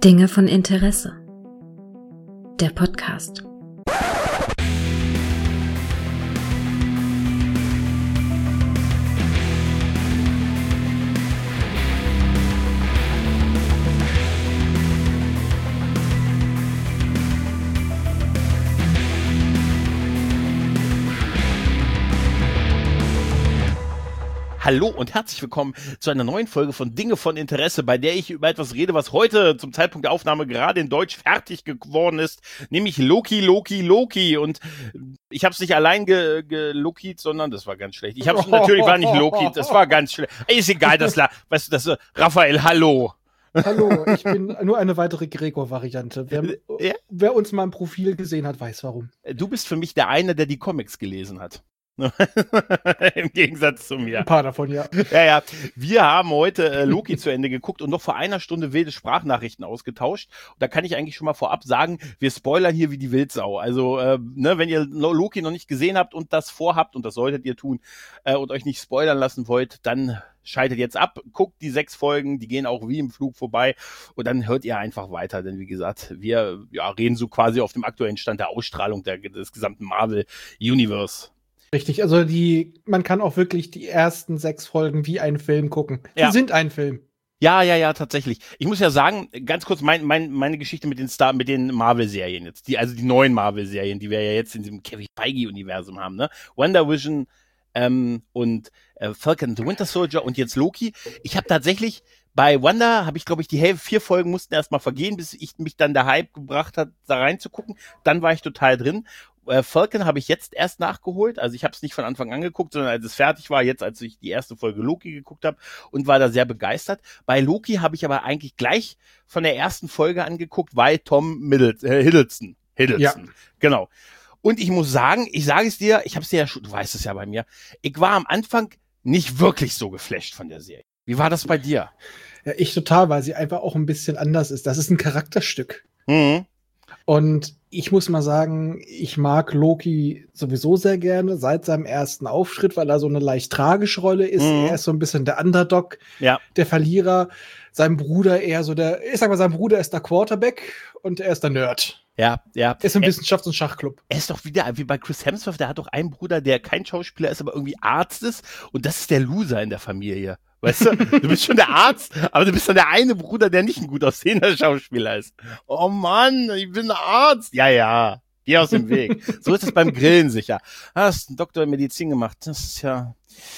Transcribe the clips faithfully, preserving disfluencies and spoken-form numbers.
Dinge von Interesse. Der Podcast. Hallo und herzlich willkommen zu einer neuen Folge von Dinge von Interesse, bei der ich über etwas rede, was heute zum Zeitpunkt der Aufnahme gerade in Deutsch fertig geworden ist, nämlich Loki, Loki, Loki. Und ich habe es nicht allein ge- gelokiet, sondern das war ganz schlecht. Ich habe es natürlich war nicht Loki, das war ganz schlecht. Ist egal, das la- weißt du, das äh, Raphael, hallo. Hallo, ich bin nur eine weitere Gregor-Variante. Wer, Ja? wer uns mal im Profil gesehen hat, weiß warum. Du bist für mich der eine, der die Comics gelesen hat. Im Gegensatz zu mir. Ein paar davon, ja. Ja, ja. Wir haben heute äh, Loki zu Ende geguckt und noch vor einer Stunde wilde Sprachnachrichten ausgetauscht. Und da kann ich eigentlich schon mal vorab sagen, wir spoilern hier wie die Wildsau. Also, äh, ne, wenn ihr Loki noch nicht gesehen habt und das vorhabt, und das solltet ihr tun, äh, und euch nicht spoilern lassen wollt, dann schaltet jetzt ab, guckt die sechs Folgen, die gehen auch wie im Flug vorbei und dann hört ihr einfach weiter, denn wie gesagt, wir ja, reden so quasi auf dem aktuellen Stand der Ausstrahlung der, des gesamten Marvel-Universe. Richtig, also die, man kann auch wirklich die ersten sechs Folgen wie einen Film gucken. Die Ja. sind ein Film. Ja, ja, ja, tatsächlich. Ich muss ja sagen, ganz kurz mein, mein, meine Geschichte mit den Star, mit den Marvel-Serien jetzt, die, also die neuen Marvel-Serien, die wir ja jetzt in diesem Kevin Feige-Universum haben, ne? Wonder Vision ähm, und äh, Falcon and the Winter Soldier und jetzt Loki. Ich habe tatsächlich bei Wanda habe ich, glaube ich, die Hälfte, vier Folgen mussten erstmal vergehen, bis ich mich dann der Hype gebracht hat, da reinzugucken. Dann war ich total drin. Äh, Falcon habe ich jetzt erst nachgeholt, also ich habe es nicht von Anfang an geguckt, sondern als es fertig war, jetzt als ich die erste Folge Loki geguckt habe und war da sehr begeistert. Bei Loki habe ich aber eigentlich gleich von der ersten Folge angeguckt, weil Tom Middleton, äh, Hiddleston, Hiddleston, ja. Genau. Und ich muss sagen, ich sage es dir, ich habe es dir ja schon, du weißt es ja bei mir, ich war am Anfang nicht wirklich so geflasht von der Serie. Wie war das bei dir? Ja, ich total, weil sie einfach auch ein bisschen anders ist. Das ist ein Charakterstück. Mhm. Und ich muss mal sagen, ich mag Loki sowieso sehr gerne seit seinem ersten Auftritt, weil er so eine leicht tragische Rolle ist. Mhm. Er ist so ein bisschen der Underdog, ja. der Verlierer. Sein Bruder eher so der, ich sag mal, sein Bruder ist der Quarterback und er ist der Nerd. Ja, ja. Er ist ein Wissenschafts- und Schachclub. Er ist doch wieder wie bei Chris Hemsworth, der hat doch einen Bruder, der kein Schauspieler ist, aber irgendwie Arzt ist. Und das ist der Loser in der Familie. Weißt du, du bist schon der Arzt, aber du bist dann der eine Bruder, der nicht ein gut aussehender Schauspieler ist. Oh Mann, ich bin Arzt. Ja, ja, geh aus dem Weg. So ist es beim Grillen sicher. Hast einen Doktor in Medizin gemacht. Das ist ja...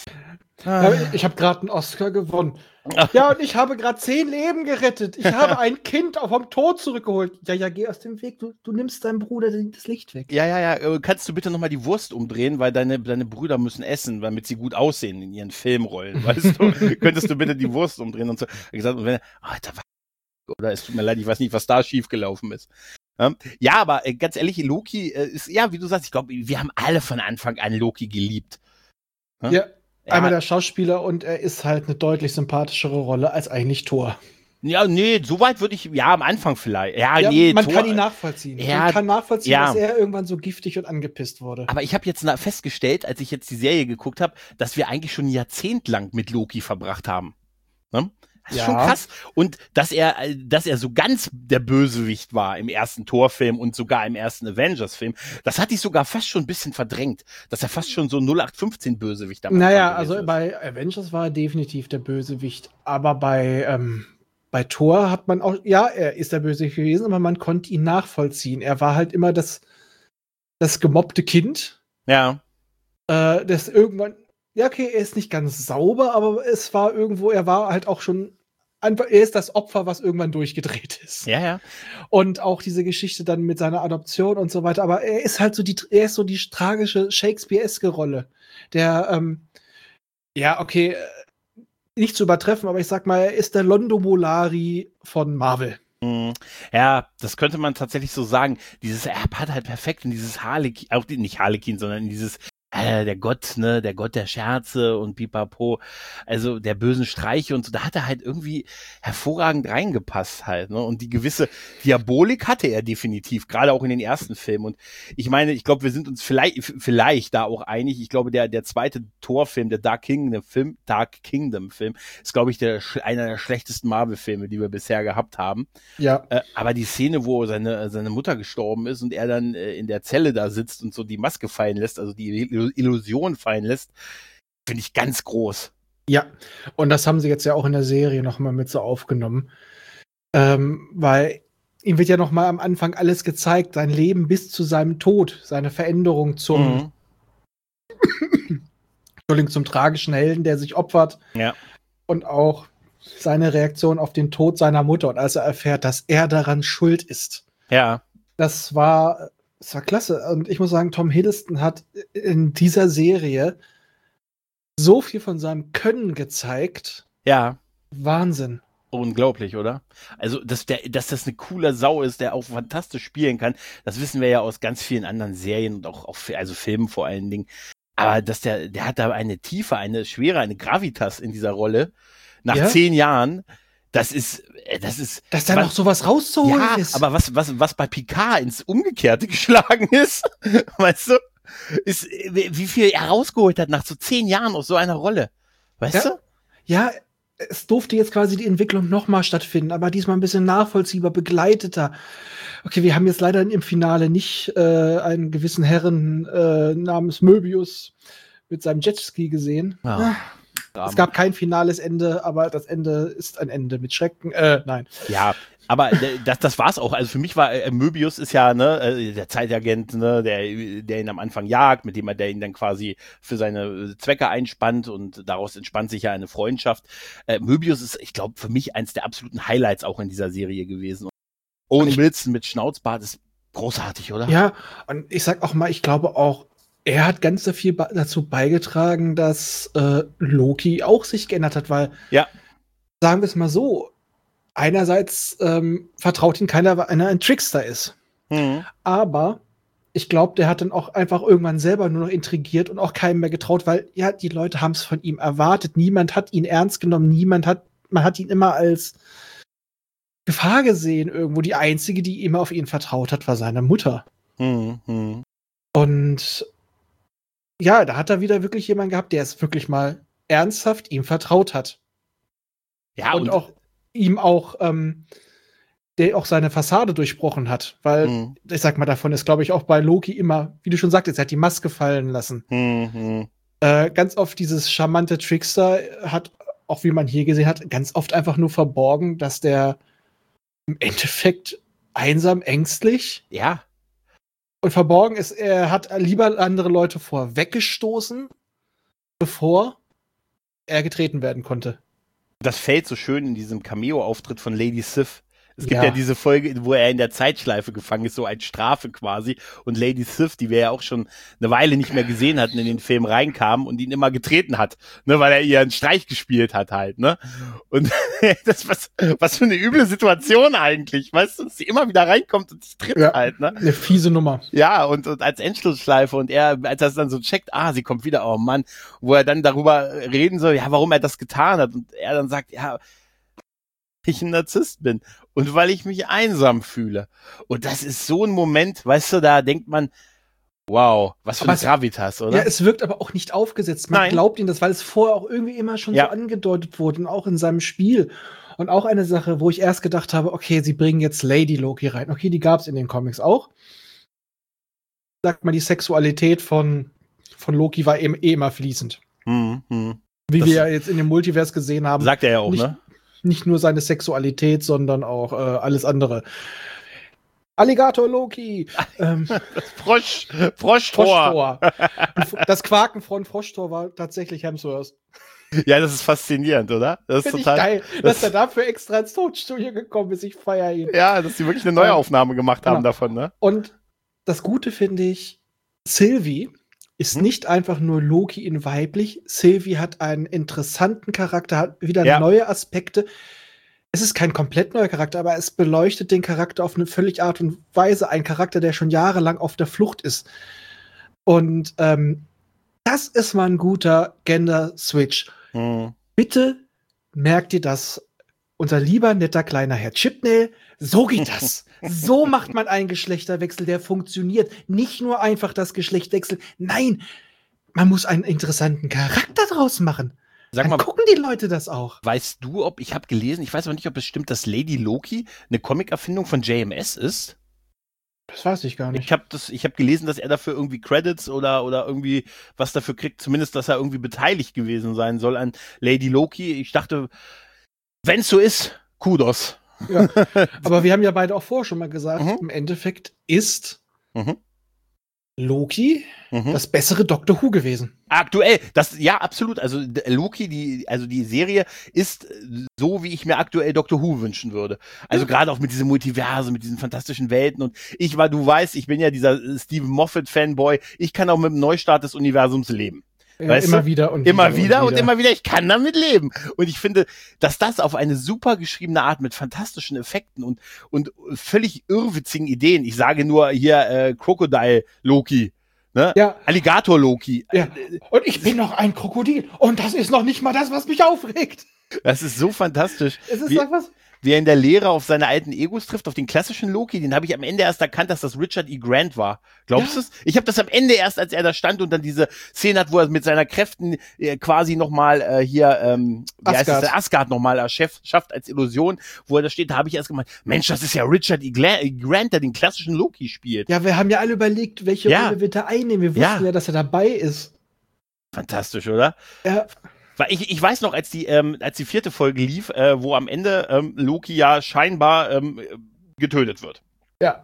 Ah. Ja, ich habe gerade einen Oscar gewonnen. Ja, und ich habe gerade zehn Leben gerettet. Ich habe ein Kind vom Tod zurückgeholt. Ja, ja, geh aus dem Weg. Du, du nimmst deinem Bruder das Licht weg. Ja, ja, ja. Kannst du bitte nochmal die Wurst umdrehen, weil deine, deine Brüder müssen essen, damit sie gut aussehen in ihren Filmrollen. Weißt du? Könntest du bitte die Wurst umdrehen und so. Ich gesagt, und wenn, Alter, oder es tut mir leid, ich weiß nicht, was da schiefgelaufen ist. Ja, aber ganz ehrlich, Loki ist, ja, wie du sagst, ich glaube, wir haben alle von Anfang an Loki geliebt. Ja. ja. Einmal der Schauspieler und er ist halt eine deutlich sympathischere Rolle als eigentlich Thor. Ja, nee, so weit würde ich, ja, am Anfang vielleicht. Ja, ja nee, man Thor, kann ihn nachvollziehen. Ja, man kann nachvollziehen, ja. dass er irgendwann so giftig und angepisst wurde. Aber ich habe jetzt festgestellt, als ich jetzt die Serie geguckt habe, dass wir eigentlich schon ein Jahrzehnt lang mit Loki verbracht haben. Ne? Das ist ja. schon krass. Und dass er, dass er so ganz der Bösewicht war im ersten Thor-Film und sogar im ersten Avengers-Film, das hatte ich sogar fast schon ein bisschen verdrängt, dass er fast schon so null acht fünfzehn Bösewicht am Anfang Naja, also ist. bei Avengers war er definitiv der Bösewicht, aber bei, ähm, bei Thor hat man auch, ja, er ist der Bösewicht gewesen, aber man konnte ihn nachvollziehen. Er war halt immer das, das gemobbte Kind. Ja. Äh, das irgendwann, ja, okay, er ist nicht ganz sauber, aber es war irgendwo, er war halt auch schon einfach, er ist das Opfer, was irgendwann durchgedreht ist. Ja, ja. Und auch diese Geschichte dann mit seiner Adoption und so weiter. Aber er ist halt so die, er ist so die tragische Shakespeare-eske Rolle. Der, ähm, ja, okay, nicht zu übertreffen, aber ich sag mal, er ist der Londo Mollari von Marvel. Ja, das könnte man tatsächlich so sagen. Dieses, er hat halt perfekt in dieses Harlequin, auch nicht Harlequin, sondern in dieses äh, der Gott, ne, der Gott der Scherze und pipapo, also der bösen Streiche und so, da hat er halt irgendwie hervorragend reingepasst halt, ne, und die gewisse Diabolik hatte er definitiv, gerade auch in den ersten Filmen. Und ich meine, ich glaube, wir sind uns vielleicht, vielleicht da auch einig, ich glaube, der, der zweite Thor-Film, der Dark Kingdom Film, Dark Kingdom Film, ist, glaube ich, der, einer der schlechtesten Marvel-Filme, die wir bisher gehabt haben. Ja. Äh, aber die Szene, wo seine, seine Mutter gestorben ist und er dann äh, in der Zelle da sitzt und so die Maske fallen lässt, also die Illusion fallen lässt, finde ich ganz groß. Ja, und das haben sie jetzt ja auch in der Serie nochmal mit so aufgenommen. Ähm, weil ihm wird ja nochmal am Anfang alles gezeigt, sein Leben bis zu seinem Tod, seine Veränderung zum, mhm. Entschuldigung, zum tragischen Helden, der sich opfert. Ja. Und auch seine Reaktion auf den Tod seiner Mutter. Und als er erfährt, dass er daran schuld ist. Ja. Das war, das war klasse. Und ich muss sagen, Tom Hiddleston hat in dieser Serie so viel von seinem Können gezeigt. Ja. Wahnsinn. Unglaublich, oder? Also, dass, der, dass das eine coole Sau ist, der auch fantastisch spielen kann, das wissen wir ja aus ganz vielen anderen Serien und auch, auch also Filmen vor allen Dingen. Aber dass der, der hat da eine Tiefe, eine Schwere, eine Gravitas in dieser Rolle. Nach ja? zehn Jahren, das ist, das ist. Dass da noch sowas rauszuholen ja, ist. Aber was, was, was bei Picard ins Umgekehrte geschlagen ist, weißt du, ist, wie viel er rausgeholt hat nach so zehn Jahren aus so einer Rolle. Weißt ja? du? Ja, es durfte jetzt quasi die Entwicklung nochmal stattfinden, aber diesmal ein bisschen nachvollziehbar, begleiteter. Okay, wir haben jetzt leider im Finale nicht äh, einen gewissen Herren äh, namens Möbius mit seinem Jetski gesehen. Ja. Ah, es gab kein finales Ende, aber das Ende ist ein Ende mit Schrecken. Äh, nein. Ja, aber das, das war's auch. Also für mich war äh, Möbius ist ja ne der Zeitagent, ne, der, der ihn am Anfang jagt, mit dem er der ihn dann quasi für seine Zwecke einspannt und daraus entspannt sich ja eine Freundschaft. Äh, Möbius ist, ich glaube, für mich eins der absoluten Highlights auch in dieser Serie gewesen. Owen Wilson mit Schnauzbart ist großartig, oder? Ja, und ich sag auch mal, ich glaube auch, er hat ganz so viel ba- dazu beigetragen, dass äh, Loki auch sich geändert hat, weil, ja. sagen wir es mal so, einerseits ähm, vertraut ihm keiner, weil einer ein Trickster ist. Mhm. Aber ich glaube, der hat dann auch einfach irgendwann selber nur noch intrigiert und auch keinem mehr getraut, weil ja, die Leute haben es von ihm erwartet. Niemand hat ihn ernst genommen, niemand hat, man hat ihn immer als Gefahr gesehen irgendwo. Die einzige, die immer auf ihn vertraut hat, war seine Mutter. Mhm. Und ja, da hat er wieder wirklich jemanden gehabt, der es wirklich mal ernsthaft ihm vertraut hat. Ja, und, und auch ihm auch, ähm, der auch seine Fassade durchbrochen hat. Weil, mhm. ich sag mal, davon ist, glaube ich, auch bei Loki immer, wie du schon sagtest, er hat die Maske fallen lassen. Mhm. Äh, ganz oft dieses charmante Trickster hat, auch wie man hier gesehen hat, ganz oft einfach nur verborgen, dass der im Endeffekt einsam, ängstlich ja. und verborgen ist, er hat lieber andere Leute vorweggestoßen, bevor er getreten werden konnte. Das fällt so schön in diesem Cameo-Auftritt von Lady Sif. Es gibt ja. ja diese Folge, wo er in der Zeitschleife gefangen ist, so als Strafe quasi. Und Lady Sif, die wir ja auch schon eine Weile nicht mehr gesehen hatten, in den Film reinkam und ihn immer getreten hat, ne, weil er ihr einen Streich gespielt hat halt, ne. Und das was, was für eine üble Situation eigentlich, weißt du, dass sie immer wieder reinkommt und dich tritt ja, halt, ne. Eine fiese Nummer. Ja, und, und als Endschlussschleife und er, als er es dann so checkt, ah, sie kommt wieder, oh Mann, wo er dann darüber reden soll, ja, warum er das getan hat und er dann sagt, ja, ich ein Narzisst bin und weil ich mich einsam fühle. Und das ist so ein Moment, weißt du, da denkt man, wow, was für aber eine Gravitas, oder? Ja, es wirkt aber auch nicht aufgesetzt. Man Nein. glaubt ihm das, weil es vorher auch irgendwie immer schon ja. so angedeutet wurde und auch in seinem Spiel. Und auch eine Sache, wo ich erst gedacht habe, okay, sie bringen jetzt Lady Loki rein. Okay, die gab es in den Comics auch. Sagt man, die Sexualität von, von Loki war eben eh immer fließend. Mhm. Mhm. Wie das wir ja jetzt in dem Multiverse gesehen haben. Sagt er ja auch, nicht, ne? Nicht nur seine Sexualität, sondern auch äh, alles andere. Alligator Loki. ähm, Frosch, Froschtor. Froschtor. Das Quaken von Froschtor war tatsächlich Hemsworth. Ja, das ist faszinierend, oder? Das ist Find total ich geil, das dass er dafür extra ins Tonstudio gekommen ist. Ich feiere ihn. Ja, dass sie wirklich eine Neuaufnahme gemacht haben genau. davon, ne? Und das Gute finde ich, Sylvie ist hm? nicht einfach nur Loki in weiblich. Sylvie hat einen interessanten Charakter, hat wieder ja. neue Aspekte. Es ist kein komplett neuer Charakter, aber es beleuchtet den Charakter auf eine völlig Art und Weise. Ein Charakter, der schon jahrelang auf der Flucht ist. Und ähm, Das ist mal ein guter Gender-Switch. Hm. Bitte merkt ihr das, unser lieber, netter, kleiner Herr Chibnall, so geht das. So macht man einen Geschlechterwechsel, der funktioniert. Nicht nur einfach das Geschlecht wechseln. Nein, man muss einen interessanten Charakter draus machen. Sag Dann mal, gucken die Leute das auch. weißt du, ob, ich habe gelesen, ich weiß aber nicht, ob es stimmt, dass Lady Loki eine Comic-Erfindung von J M S ist? Das weiß ich gar nicht. Ich habe das, ich habe gelesen, dass er dafür irgendwie Credits oder oder irgendwie was dafür kriegt, zumindest, dass er irgendwie beteiligt gewesen sein soll an Lady Loki. Ich dachte, wenn es so ist, Kudos. Ja. Aber wir haben ja beide auch vorher schon mal gesagt, Mhm. im Endeffekt ist Mhm. Loki Mhm. das bessere Doctor Who gewesen. Aktuell, das, ja, absolut. Also d- Loki, die, also die Serie ist äh, so, wie ich mir aktuell Doctor Who wünschen würde. Also Ja. gerade auch mit diesem Multiverse, mit diesen fantastischen Welten. Und ich war, du weißt, ich bin ja dieser äh, Stephen Moffat-Fanboy. Ich kann auch mit dem Neustart des Universums leben. Ja, Weißt immer du? wieder und Immer wieder, wieder und immer wieder. Ich kann damit leben. Und ich finde, dass das auf eine super geschriebene Art mit fantastischen Effekten und, und völlig irrwitzigen Ideen. Ich sage nur hier äh, Crocodile Loki. Ne? Ja. Alligator Loki. Ja. Und ich bin noch ein Krokodil. Und das ist noch nicht mal das, was mich aufregt. Das ist so fantastisch. Es ist Wie- einfach. Wie er in der Lehre auf seine alten Egos trifft, auf den klassischen Loki, den habe ich am Ende erst erkannt, dass das Richard E. Grant war. Glaubst Ja. du es? Ich habe das am Ende erst, als er da stand und dann diese Szene hat, wo er mit seiner Kräften äh, quasi nochmal äh, hier, ähm, wie heißt Asgard. das, Asgard nochmal erschafft, schafft als Illusion, wo er da steht, da habe ich erst gemeint, Mensch, das ist ja Richard E. Gla- E. Grant, der den klassischen Loki spielt. Ja, wir haben ja alle überlegt, welche Ja. Rolle wird er einnehmen. Wir wussten Ja. ja, dass er dabei ist. Fantastisch, oder? Ja. Weil ich, ich weiß noch, als die, ähm, als die vierte Folge lief, äh, wo am Ende ähm, Loki ja scheinbar ähm, getötet wird. Ja.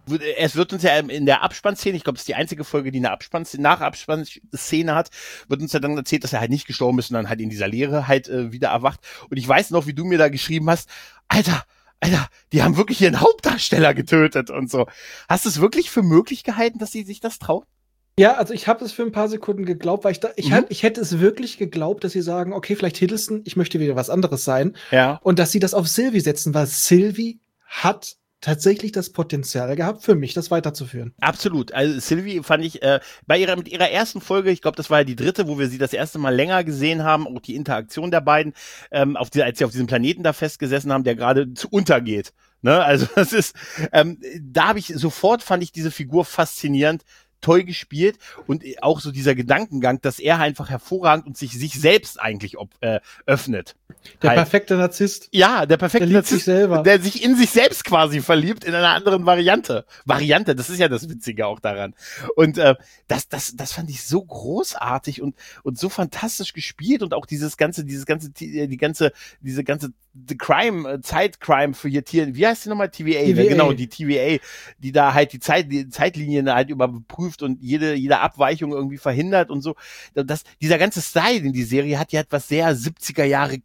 Es wird uns ja in der Abspannszene, ich glaube, das ist die einzige Folge, die eine Abspannszene, nach Abspannszene hat, wird uns ja dann erzählt, dass er halt nicht gestorben ist und dann halt in dieser Leere halt äh, wieder erwacht. Und ich weiß noch, wie du mir da geschrieben hast, Alter, Alter, die haben wirklich ihren Hauptdarsteller getötet und so. Hast du es wirklich für möglich gehalten, dass sie sich das trauen? Ja, also ich habe es für ein paar Sekunden geglaubt, weil ich da, ich, Mhm. hab, ich hätte es wirklich geglaubt, dass sie sagen, okay, vielleicht Hiddleston, ich möchte wieder was anderes sein. Ja. Und dass sie das auf Sylvie setzen, weil Sylvie hat tatsächlich das Potenzial gehabt, für mich das weiterzuführen. Absolut. Also Sylvie fand ich äh, bei ihrer mit ihrer ersten Folge, ich glaube, das war ja die dritte, wo wir sie das erste Mal länger gesehen haben, auch die Interaktion der beiden, ähm, auf die, als sie auf diesem Planeten da festgesessen haben, der gerade zu untergeht. Ne? Also das ist, ähm, da habe ich sofort fand ich diese Figur faszinierend. Toll gespielt und auch so dieser Gedankengang, dass er einfach hervorragend und sich sich selbst eigentlich ob, äh, öffnet. Der Halt. perfekte Narzisst, Ja, der perfekte der liebt sich Narzisst, selber. der sich in sich selbst quasi verliebt in einer anderen Variante. Variante, das ist ja das Witzige auch daran. Und äh, das, das, das fand ich so großartig und und so fantastisch gespielt und auch dieses ganze, dieses ganze, die ganze, diese ganze the Crime, äh, Zeitcrime für hier Tier, wie heißt die nochmal? T V A, T V A. Ne? Genau, die T V A, die da halt die Zeit, die Zeitlinien halt überprüft und jede, jede Abweichung irgendwie verhindert und so. Das, dieser ganze Style, den die Serie hat, die hat was sehr siebziger Jahre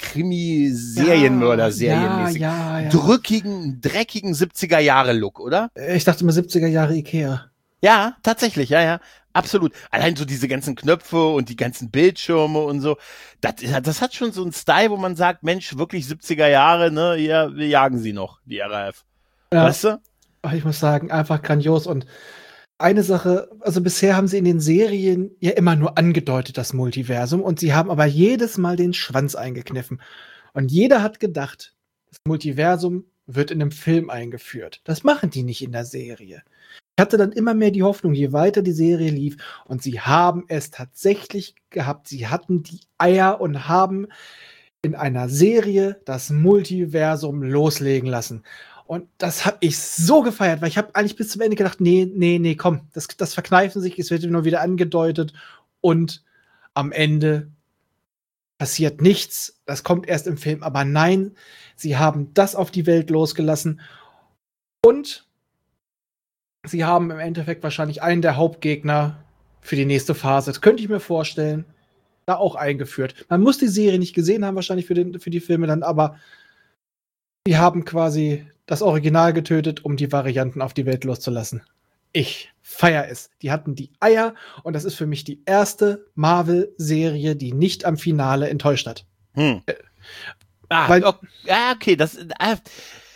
Krimi-Serienmörder-Serienmäßig. Ja, ja, ja. Drückigen, dreckigen siebziger Jahre Look, oder? Ich dachte immer siebziger Jahre Ikea. Ja, tatsächlich, ja, ja. Absolut. Allein so diese ganzen Knöpfe und die ganzen Bildschirme und so. Das, das hat schon so einen Style, wo man sagt, Mensch, wirklich siebziger Jahre, ne, ja, wir jagen sie noch, die R A F. Ja. Weißt du? Aber ich muss sagen, einfach grandios. Und eine Sache, also bisher haben sie in den Serien ja immer nur angedeutet, das Multiversum. Und sie haben aber jedes Mal den Schwanz eingekniffen. Und jeder hat gedacht, das Multiversum wird in einem Film eingeführt. Das machen die nicht in der Serie. Ich hatte dann immer mehr die Hoffnung, je weiter die Serie lief. Und sie haben es tatsächlich gehabt. Sie hatten die Eier und haben in einer Serie das Multiversum loslegen lassen. Und das habe ich so gefeiert, weil ich habe eigentlich bis zum Ende gedacht, nee, nee, nee, komm, das, das verkneifen sich, es wird nur wieder angedeutet und am Ende passiert nichts. Das kommt erst im Film, aber nein, sie haben das auf die Welt losgelassen und sie haben im Endeffekt wahrscheinlich einen der Hauptgegner für die nächste Phase, das könnte ich mir vorstellen, da auch eingeführt. Man muss die Serie nicht gesehen haben, wahrscheinlich für, den, für die Filme dann, aber die haben quasi das Original getötet, um die Varianten auf die Welt loszulassen. Ich feier es. Die hatten die Eier und das ist für mich die erste Marvel-Serie, die nicht am Finale enttäuscht hat. Hm. Ah, Weil- ok- ah, okay, das, ah,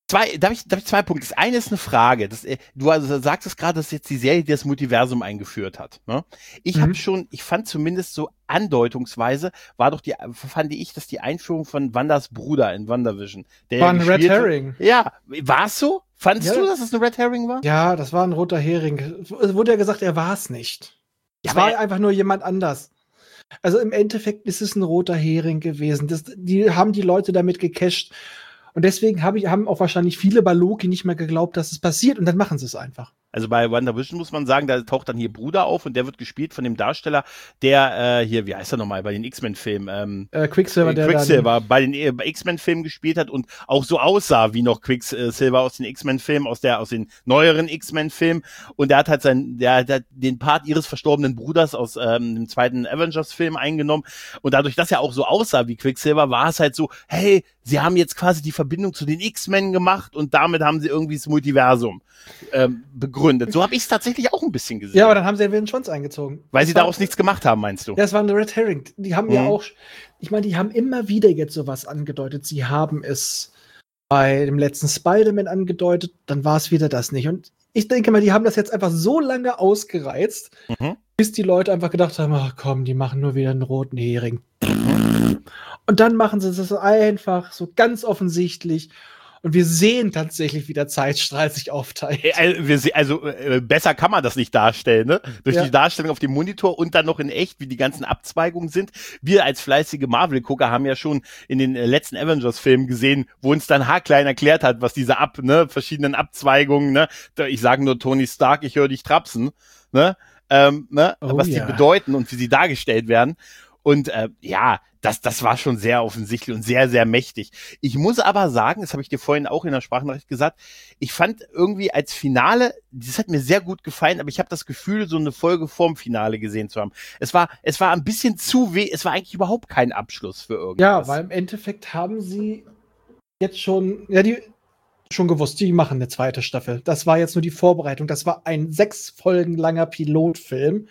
Zwei, darf ich, darf ich zwei Punkte? Das eine ist eine Frage. Das, du also sagst es gerade, dass jetzt die Serie das Multiversum eingeführt hat. Ne? Ich mhm. habe schon, ich fand zumindest so andeutungsweise, war doch die, fand ich, dass die Einführung von Wandas Bruder in WandaVision. Der war ein Red Herring. Ja, war es so? Fandest ja. du, dass es ein Red Herring war? Ja, das war ein roter Hering. Es wurde ja gesagt, er war es nicht. Es ja, war er einfach nur jemand anders. Also im Endeffekt ist es ein roter Hering gewesen. Das, die haben die Leute damit gecasht. Und deswegen hab ich, haben auch wahrscheinlich viele bei Loki nicht mehr geglaubt, dass es passiert. Und dann machen sie es einfach. Also bei WandaVision muss man sagen, da taucht dann hier Bruder auf und der wird gespielt von dem Darsteller, der äh, hier, wie heißt er nochmal, bei den X-Men-Filmen? Ähm, äh, Quicksilver, äh, der Quicksilver bei den äh, X-Men-Filmen gespielt hat und auch so aussah wie noch Quicksilver aus den X-Men-Filmen, aus der aus den neueren X-Men-Filmen. Und der hat halt sein, der, der hat den Part ihres verstorbenen Bruders aus ähm, dem zweiten Avengers-Film eingenommen. Und dadurch, dass er auch so aussah wie Quicksilver, war es halt so, hey, sie haben jetzt quasi die Verbindung zu den X-Men gemacht und damit haben sie irgendwie das Multiversum ähm, begründet. So habe ich es tatsächlich auch ein bisschen gesehen. Ja, aber dann haben sie den Schwanz eingezogen. Weil das sie war, daraus nichts gemacht haben, meinst du? Ja, das war eine Red Herring. Die haben mhm. ja auch, ich meine, die haben immer wieder jetzt sowas angedeutet. Sie haben es bei dem letzten Spider-Man angedeutet, dann war es wieder das nicht. Und ich denke mal, die haben das jetzt einfach so lange ausgereizt, mhm. bis die Leute einfach gedacht haben, ach komm, die machen nur wieder einen roten Hering. Mhm. Und dann machen sie das einfach so ganz offensichtlich. Und wir sehen tatsächlich, wie der Zeitstrahl sich aufteilt. Also, also äh, besser kann man das nicht darstellen, ne? Durch ja. die Darstellung auf dem Monitor und dann noch in echt, wie die ganzen Abzweigungen sind. Wir als fleißige Marvel-Gucker haben ja schon in den äh, letzten Avengers-Filmen gesehen, wo uns dann haarklein erklärt hat, was diese ab, ne, verschiedenen Abzweigungen, ne? Ich sage nur Tony Stark, ich höre dich trapsen, ne? Ähm, ne? Oh, was ja. die bedeuten und wie sie dargestellt werden. Und äh, ja, das, das war schon sehr offensichtlich und sehr, sehr mächtig. Ich muss aber sagen, das habe ich dir vorhin auch in der Sprachnachricht gesagt, ich fand irgendwie als Finale, das hat mir sehr gut gefallen, aber ich habe das Gefühl, so eine Folge vorm Finale gesehen zu haben. Es war, es war ein bisschen zu weh, es war eigentlich überhaupt kein Abschluss für irgendwas. Ja, weil im Endeffekt haben sie jetzt schon, ja, die schon gewusst, die machen eine zweite Staffel. Das war jetzt nur die Vorbereitung. Das war ein sechs Folgen langer Pilotfilm.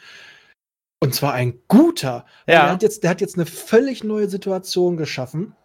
Und zwar ein guter. Ja. Der hat jetzt, der hat jetzt eine völlig neue Situation geschaffen.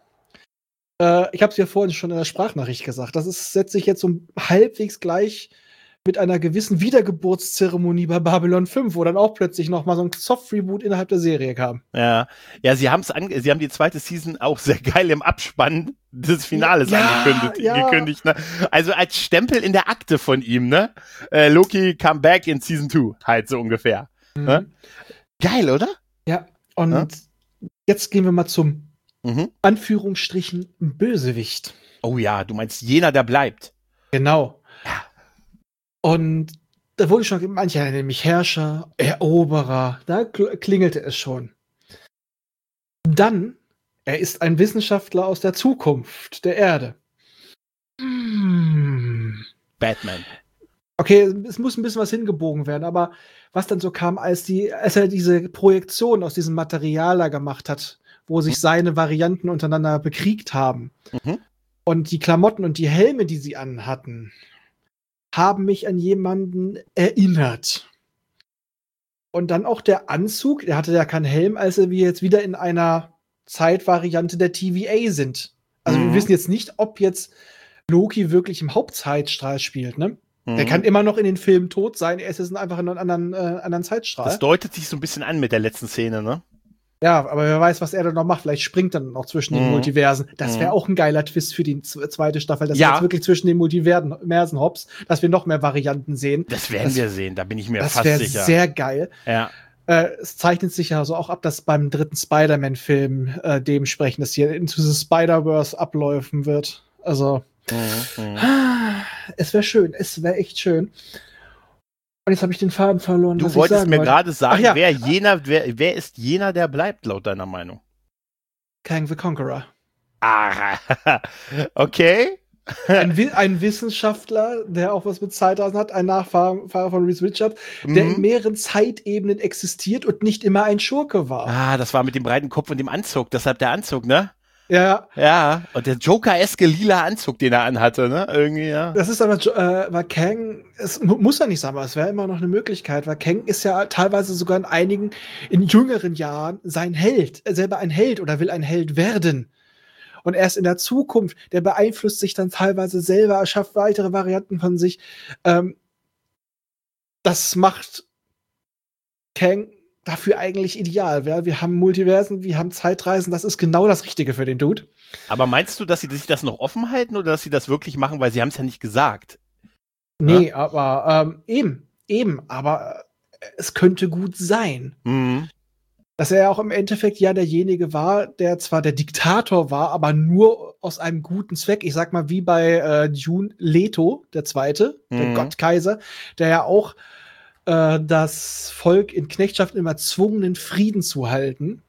Äh, ich habe es ja vorhin schon in der Sprachnachricht gesagt. Das ist, setzt sich jetzt so halbwegs gleich mit einer gewissen Wiedergeburtszeremonie bei Babylon fünf, wo dann auch plötzlich noch mal so ein Soft-Reboot innerhalb der Serie kam. Ja, ja, sie haben's an, sie haben die zweite Season auch sehr geil im Abspann des Finales ja, angekündigt. Ja. Gekündigt, ne? Also als Stempel in der Akte von ihm, ne? Äh, Loki come back in Season two, halt so ungefähr. Mhm. Ne? Geil, oder? Ja, und ja? jetzt gehen wir mal zum mhm. Anführungsstrichen Bösewicht. Oh ja, du meinst jener, der bleibt. Genau. Ja. Und da wurde schon, manche nennen nämlich Herrscher, Eroberer, da klingelte es schon. Dann, er ist ein Wissenschaftler aus der Zukunft der Erde. Hm. Batman. Okay, es muss ein bisschen was hingebogen werden, aber was dann so kam, als, die, als er diese Projektion aus diesem Material da gemacht hat, wo sich mhm. seine Varianten untereinander bekriegt haben. Mhm. Und die Klamotten und die Helme, die sie anhatten, haben mich an jemanden erinnert. Und dann auch der Anzug, der hatte ja keinen Helm, als wir jetzt wieder in einer Zeitvariante der T V A sind. Also mhm. wir wissen jetzt nicht, ob jetzt Loki wirklich im Hauptzeitstrahl spielt, ne? Der kann immer noch in den Filmen tot sein, er ist jetzt einfach in einem anderen, äh, anderen Zeitstrahl. Das deutet sich so ein bisschen an mit der letzten Szene, ne? Ja, aber wer weiß, was er dann noch macht. Vielleicht springt er dann noch zwischen mhm. den Multiversen. Das wäre mhm. auch ein geiler Twist für die zweite Staffel, dass ja. er jetzt wirklich zwischen den Multiversen hops, dass wir noch mehr Varianten sehen. Das werden das, wir sehen, da bin ich mir das fast sicher. Das wäre sehr geil. Ja. Äh, es zeichnet sich ja so auch ab, dass beim dritten Spider-Man-Film äh, dementsprechend, dass hier Into the Spider-Verse abläufen wird. Also Mhm, mh. Es wäre schön, es wäre echt schön. Und jetzt habe ich den Faden verloren. Du wolltest mir gerade sagen, ja. wer jener, wer, wer ist jener, der bleibt, laut deiner Meinung? Kang the Conqueror. Ah, okay. Ein, ein Wissenschaftler, der auch was mit Zeitreisen hat, ein Nachfahre von Reese Richards, der mhm. in mehreren Zeitebenen existiert und nicht immer ein Schurke war. Ah, das war mit dem breiten Kopf und dem Anzug, deshalb der Anzug, ne? Ja. Ja, und der Joker-eske lila Anzug, den er anhatte, ne? Irgendwie, ja. Das ist aber, äh, weil Kang, es muss ja nicht sein, aber es wäre immer noch eine Möglichkeit, weil Kang ist ja teilweise sogar in einigen, in jüngeren Jahren sein Held, selber ein Held oder will ein Held werden. Und erst in der Zukunft, der beeinflusst sich dann teilweise selber, erschafft weitere Varianten von sich. Ähm, das macht Kang dafür eigentlich ideal. Ja? Wir haben Multiversen, wir haben Zeitreisen, das ist genau das Richtige für den Dude. Aber meinst du, dass sie sich das noch offen halten oder dass sie das wirklich machen, weil sie haben es ja nicht gesagt? Nee, ja? aber ähm, eben, eben, aber äh, es könnte gut sein. Mhm. Dass er auch im Endeffekt ja derjenige war, der zwar der Diktator war, aber nur aus einem guten Zweck. Ich sag mal, wie bei äh, Jun Leto, der Zweite, Mhm. der Gottkaiser, der ja auch äh, das Volk in Knechtschaft immer zwungen, den Frieden zu halten.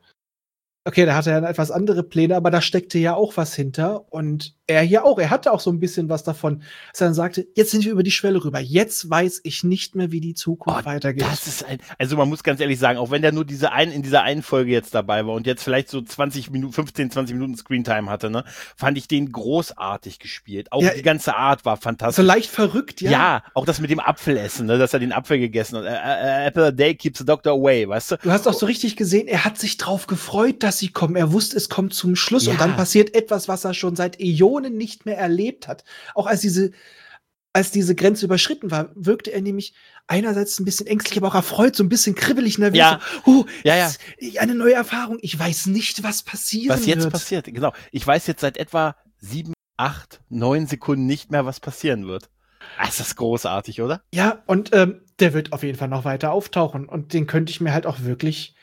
Okay, da hatte er etwas andere Pläne, aber da steckte ja auch was hinter. Und er hier auch, er hatte auch so ein bisschen was davon, dass er dann sagte, jetzt sind wir über die Schwelle rüber. Jetzt weiß ich nicht mehr, wie die Zukunft Oh, weitergeht. Das ist ein, also man muss ganz ehrlich sagen, auch wenn der nur diese ein, in dieser einen Folge jetzt dabei war und jetzt vielleicht so zwanzig Minuten, fünfzehn, zwanzig Minuten Screentime hatte, ne, fand ich den großartig gespielt. Auch Ja, die ganze Art war fantastisch. So leicht verrückt, ja. Ja, auch das mit dem Apfelessen, ne, dass er den Apfel gegessen hat. Äh, äh, Apple a day keeps the doctor away, weißt du? Du hast auch so richtig gesehen, er hat sich drauf gefreut, dass sie kommen. Er wusste, es kommt zum Schluss Ja. und dann passiert etwas, was er schon seit Äonen nicht mehr erlebt hat. Auch als diese, als diese Grenze überschritten war, wirkte er nämlich einerseits ein bisschen ängstlich, aber auch erfreut, so ein bisschen kribbelig nervös. Ja. So, oh, Ja, ja. jetzt eine neue Erfahrung. Ich weiß nicht, was passieren Was jetzt wird. passiert, genau. Ich weiß jetzt seit etwa sieben, acht, neun Sekunden nicht mehr, was passieren wird. Ah, ist das großartig, oder? Ja, und ähm, der wird auf jeden Fall noch weiter auftauchen. Und den könnte ich mir halt auch wirklich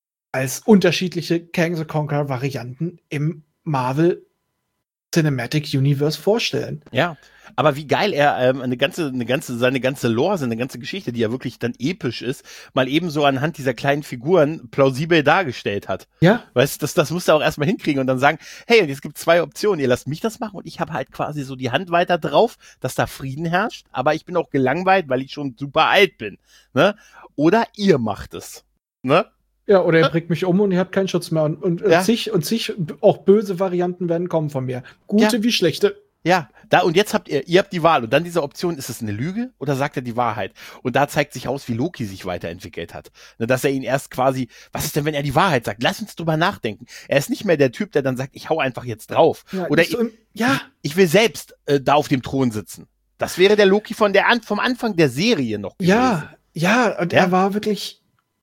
als unterschiedliche Kang the Conqueror-Varianten im Marvel Cinematic Universe vorstellen. Ja, aber wie geil er ähm, eine ganze, eine ganze, seine ganze Lore, seine ganze Geschichte, die ja wirklich dann episch ist, mal eben so anhand dieser kleinen Figuren plausibel dargestellt hat. Ja. Weißt du, das, das musst du auch erstmal hinkriegen und dann sagen, hey, und jetzt gibt es zwei Optionen, ihr lasst mich das machen und ich habe halt quasi so die Hand weiter drauf, dass da Frieden herrscht, aber ich bin auch gelangweilt, weil ich schon super alt bin. Ne? Oder ihr macht es. Ne? Ja, oder ihr bringt mich um und ihr habt keinen Schutz mehr. Und, und, Ja. und zig und zig auch böse Varianten werden kommen von mir. Gute Ja. wie schlechte. Ja, da und jetzt habt ihr, ihr habt die Wahl und dann diese Option, ist es eine Lüge oder sagt er die Wahrheit? Und da zeigt sich aus, wie Loki sich weiterentwickelt hat. Ne, dass er ihn erst quasi, was ist denn, wenn er die Wahrheit sagt? Lass uns drüber nachdenken. Er ist nicht mehr der Typ, der dann sagt, ich hau einfach jetzt drauf. Ja, oder nicht so im- ja. ich, ich will selbst äh, da auf dem Thron sitzen. Das wäre der Loki von der An vom Anfang der Serie noch gewesen. Ja, ja, und Ja. er war wirklich.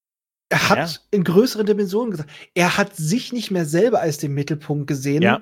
Er hat Ja. in größeren Dimensionen gesagt, er hat sich nicht mehr selber als den Mittelpunkt gesehen, Ja.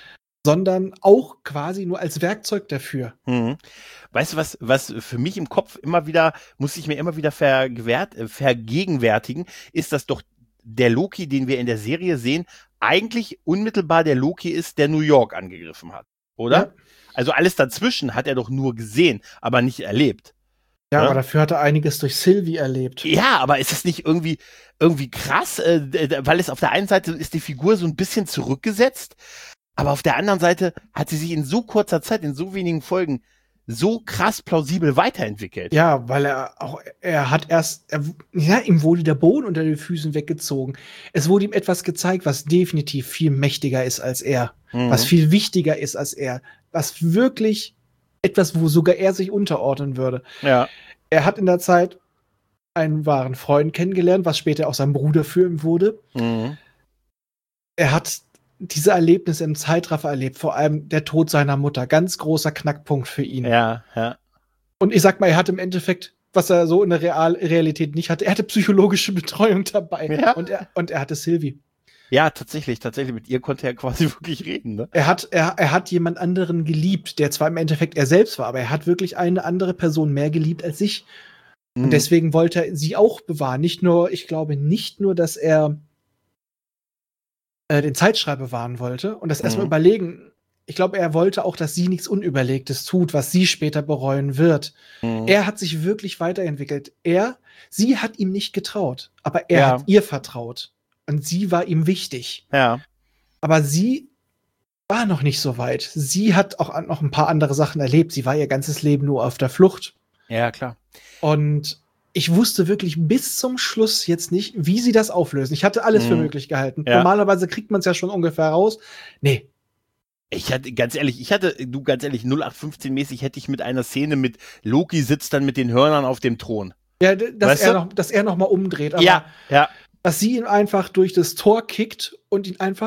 sondern auch quasi nur als Werkzeug dafür. Mhm. Weißt du, was, was für mich im Kopf immer wieder, muss ich mir immer wieder vergewährt, äh, vergegenwärtigen, ist, dass doch der Loki, den wir in der Serie sehen, eigentlich unmittelbar der Loki ist, der New York angegriffen hat, oder? Ja. Also alles dazwischen hat er doch nur gesehen, aber nicht erlebt. Ja, Ja. aber dafür hat er einiges durch Sylvie erlebt. Ja, aber ist das nicht irgendwie, irgendwie krass? Äh, d- weil es auf der einen Seite ist die Figur so ein bisschen zurückgesetzt, aber auf der anderen Seite hat sie sich in so kurzer Zeit, in so wenigen Folgen so krass plausibel weiterentwickelt. Ja, weil er auch, er hat erst, er, ja, ihm wurde der Boden unter den Füßen weggezogen. Es wurde ihm etwas gezeigt, was definitiv viel mächtiger ist als er, Mhm. was viel wichtiger ist als er, was wirklich etwas, wo sogar er sich unterordnen würde. Ja. Er hat in der Zeit einen wahren Freund kennengelernt, was später auch sein Bruder für ihn wurde. Mhm. Er hat diese Erlebnisse im Zeitraffer erlebt, vor allem der Tod seiner Mutter, ganz großer Knackpunkt für ihn. Ja, ja. Und ich sag mal, er hat im Endeffekt, was er so in der Real Realität nicht hatte, er hatte psychologische Betreuung dabei. Ja. Und, er, und er hatte Sylvie. Ja, tatsächlich, tatsächlich. Mit ihr konnte er quasi wirklich reden, ne? Er hat, er, er hat jemand anderen geliebt, der zwar im Endeffekt er selbst war, aber er hat wirklich eine andere Person mehr geliebt als sich. Mhm. Und deswegen wollte er sie auch bewahren. Nicht nur, ich glaube nicht nur, dass er äh, den Zeitschreiber bewahren wollte und das erstmal Mhm. überlegen. Ich glaube, er wollte auch, dass sie nichts Unüberlegtes tut, was sie später bereuen wird. Mhm. Er hat sich wirklich weiterentwickelt. Er, sie hat ihm nicht getraut, aber er Ja. hat ihr vertraut. Und sie war ihm wichtig. Ja. Aber sie war noch nicht so weit. Sie hat auch an- noch ein paar andere Sachen erlebt. Sie war ihr ganzes Leben nur auf der Flucht. Ja, klar. Und ich wusste wirklich bis zum Schluss jetzt nicht, wie sie das auflösen. Ich hatte alles für Mhm. möglich gehalten. Ja. Normalerweise kriegt man es ja schon ungefähr raus. Nee. Ich hatte, ganz ehrlich, ich hatte, du ganz ehrlich, null acht fünfzehn mäßig hätte ich mit einer Szene mit Loki sitzt dann mit den Hörnern auf dem Thron. Ja, d- dass Weißt er du? noch, dass er noch mal umdreht. Aber Ja, ja. dass sie ihn einfach durch das Tor kickt und ihn einfach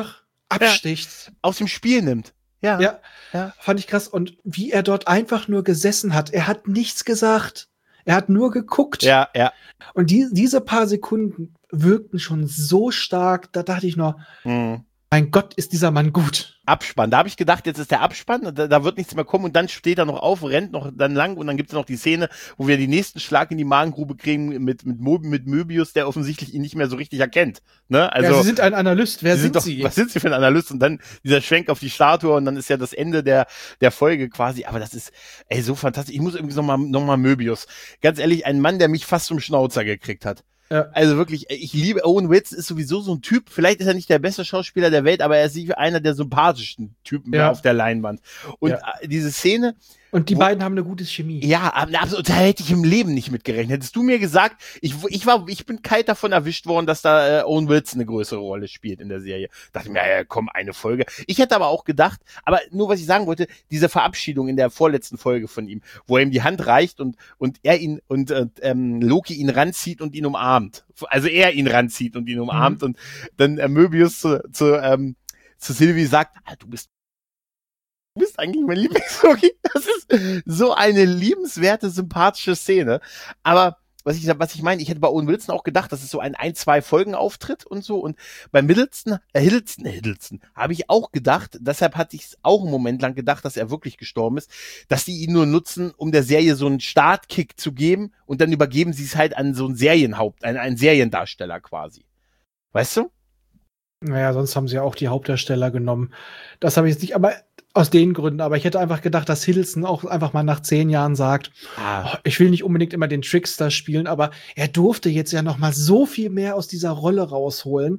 absticht. Ja, aus dem Spiel nimmt. Ja. ja. Ja. Fand ich krass. Und wie er dort einfach nur gesessen hat. Er hat nichts gesagt. Er hat nur geguckt. Ja, ja. Und die, diese paar Sekunden wirkten schon so stark. Da dachte ich noch, Mhm. mein Gott, ist dieser Mann gut. Abspann. Da habe ich gedacht, jetzt ist der Abspann, da, da wird nichts mehr kommen und dann steht er noch auf, rennt noch dann lang und dann gibt es noch die Szene, wo wir den nächsten Schlag in die Magengrube kriegen mit, mit, Mo- mit Möbius, der offensichtlich ihn nicht mehr so richtig erkennt. Ne? Also, ja, Sie sind ein Analyst. Wer Sie sind, sind doch, Sie? was sind Sie für ein Analyst? Und dann dieser Schwenk auf die Statue und dann ist ja das Ende der, der Folge quasi. Aber das ist, ey, so fantastisch. Ich muss irgendwie nochmal noch mal Möbius. Ganz ehrlich, ein Mann, der mich fast zum Schnauzer gekriegt hat. Ja. Also wirklich, ich liebe Owen Wilson, ist sowieso so ein Typ, vielleicht ist er nicht der beste Schauspieler der Welt, aber er ist sicher einer der sympathischsten Typen Ja. auf der Leinwand. Und Ja. diese Szene, Und die Wo- beiden haben eine gute Chemie. ja, aber absolut, da hätte ich im Leben nicht mit gerechnet. Hättest du mir gesagt, ich, ich war, ich bin kalt davon erwischt worden, dass da äh, Owen Wilson eine größere Rolle spielt in der Serie. Dachte mir, ja, komm, eine Folge. Ich hätte aber auch gedacht, aber nur was ich sagen wollte, diese Verabschiedung in der vorletzten Folge von ihm, wo er ihm die Hand reicht und und er ihn und äh, ähm, Loki ihn ranzieht und ihn umarmt. Also er ihn ranzieht und ihn umarmt Mhm. und dann äh, Möbius zu, zu, ähm, zu Sylvie sagt, ah, du bist Du bist eigentlich mein Lieblings-Loki. Das ist so eine liebenswerte, sympathische Szene. Aber was ich, was ich meine, ich hätte bei Owen Wilson auch gedacht, das ist so ein ein, zwei Folgen Auftritt und so. Und bei Middleton, äh, Hiddleston, Hiddleston, habe ich auch gedacht, deshalb hatte ich es auch einen Moment lang gedacht, dass er wirklich gestorben ist, dass die ihn nur nutzen, um der Serie so einen Startkick zu geben und dann übergeben sie es halt an so einen Serienhaupt, an einen Seriendarsteller quasi. Weißt du? Naja, sonst haben sie ja auch die Hauptdarsteller genommen. Das habe ich jetzt nicht, aber aus den Gründen. Aber ich hätte einfach gedacht, dass Hiddleston auch einfach mal nach zehn Jahren sagt, Ah. oh, ich will nicht unbedingt immer den Trickster spielen, aber er durfte jetzt ja noch mal so viel mehr aus dieser Rolle rausholen.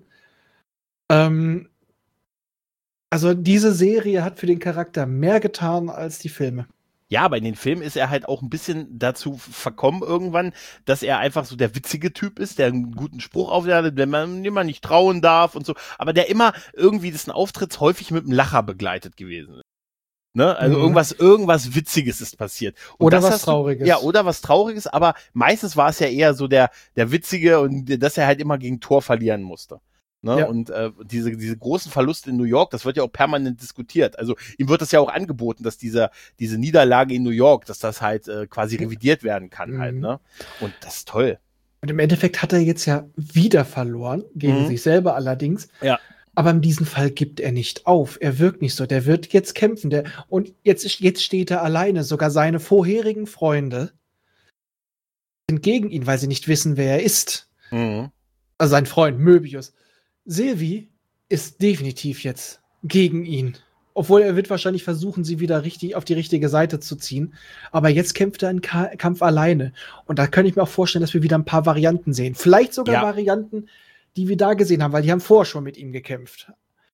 Ähm, also diese Serie hat für den Charakter mehr getan als die Filme. Ja, aber in den Filmen ist er halt auch ein bisschen dazu verkommen irgendwann, dass er einfach so der witzige Typ ist, der einen guten Spruch aufhört, den man, den man nicht trauen darf und so, aber der immer irgendwie dessen Auftritts häufig mit einem Lacher begleitet gewesen ist. Ne? Also Mhm. irgendwas, irgendwas Witziges ist passiert. Und Oder das was hast du- Trauriges. Ja, oder was Trauriges, aber meistens war es ja eher so der, der Witzige und dass er halt immer gegen Thor verlieren musste. Ne? Ja. Und äh, diese, diese großen Verluste in New York, das wird ja auch permanent diskutiert. Also ihm wird das ja auch angeboten, dass dieser, diese Niederlage in New York, dass das halt äh, quasi revidiert werden kann Mhm. halt. Ne? Und das ist toll. Und im Endeffekt hat er jetzt ja wieder verloren, gegen Mhm. sich selber allerdings. Ja. Aber in diesem Fall gibt er nicht auf. Er wirkt nicht so. Der wird jetzt kämpfen. Der, und jetzt, jetzt steht er alleine. Sogar seine vorherigen Freunde sind gegen ihn, weil sie nicht wissen, wer er ist. Mhm. Also sein Freund Möbius. Sylvie ist definitiv jetzt gegen ihn. Obwohl er wird wahrscheinlich versuchen, sie wieder richtig auf die richtige Seite zu ziehen. Aber jetzt kämpft er einen Ka Kampf alleine. Und da könnte ich mir auch vorstellen, dass wir wieder ein paar Varianten sehen. Vielleicht sogar Ja. Varianten, die wir da gesehen haben, weil die haben vorher schon mit ihm gekämpft.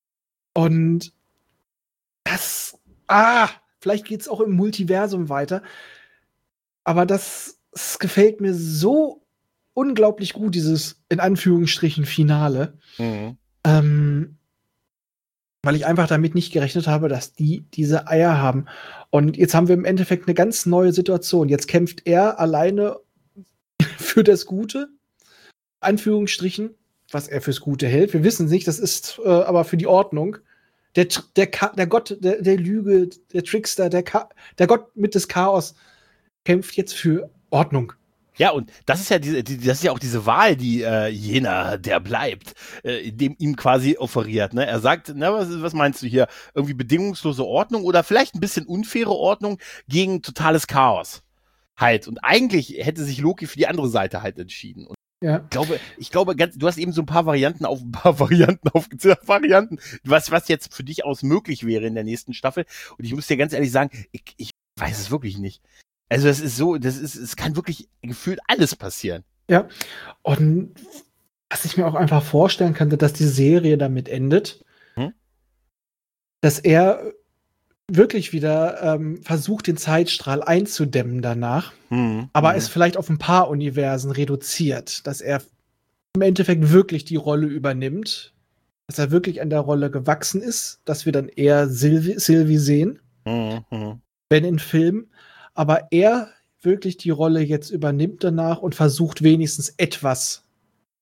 Und das, ah, vielleicht geht es auch im Multiversum weiter. Aber das, das gefällt mir so unglaublich gut, dieses in Anführungsstrichen Finale. Mhm. Ähm, weil ich einfach damit nicht gerechnet habe, dass die diese Eier haben. Und jetzt haben wir im Endeffekt eine ganz neue Situation. Jetzt kämpft er alleine für das Gute, Anführungsstrichen, was er fürs Gute hält. Wir wissen es nicht, das ist äh, aber für die Ordnung. Der, Tr- der, Ka- der Gott der, der Lüge, der Trickster, der, Ka- der Gott mit des Chaos kämpft jetzt für Ordnung. Ja, und das ist ja diese, die, das ist ja auch diese Wahl, die äh, jener, der bleibt, äh, dem ihm quasi offeriert. Ne? Er sagt, na, was, was meinst du hier? Irgendwie bedingungslose Ordnung oder vielleicht ein bisschen unfaire Ordnung gegen totales Chaos. Halt. Und eigentlich hätte sich Loki für die andere Seite halt entschieden. Und Ja. ich glaube, ich glaube, ganz, du hast eben so ein paar Varianten auf ein paar Varianten aufgezählt, Varianten, was, was jetzt für dich aus möglich wäre in der nächsten Staffel. Und ich muss dir ganz ehrlich sagen, ich, ich weiß es wirklich nicht. Also das ist so, das ist, es kann wirklich gefühlt alles passieren. Ja. Und was ich mir auch einfach vorstellen könnte, dass die Serie damit endet, Hm? dass er wirklich wieder ähm, versucht, den Zeitstrahl einzudämmen danach, Hm. aber hm. es vielleicht auf ein paar Universen reduziert, dass er im Endeffekt wirklich die Rolle übernimmt, dass er wirklich an der Rolle gewachsen ist, dass wir dann eher Sylvie, Sylvie sehen, Hm, hm. wenn in Filmen, aber er wirklich die Rolle jetzt übernimmt danach und versucht wenigstens etwas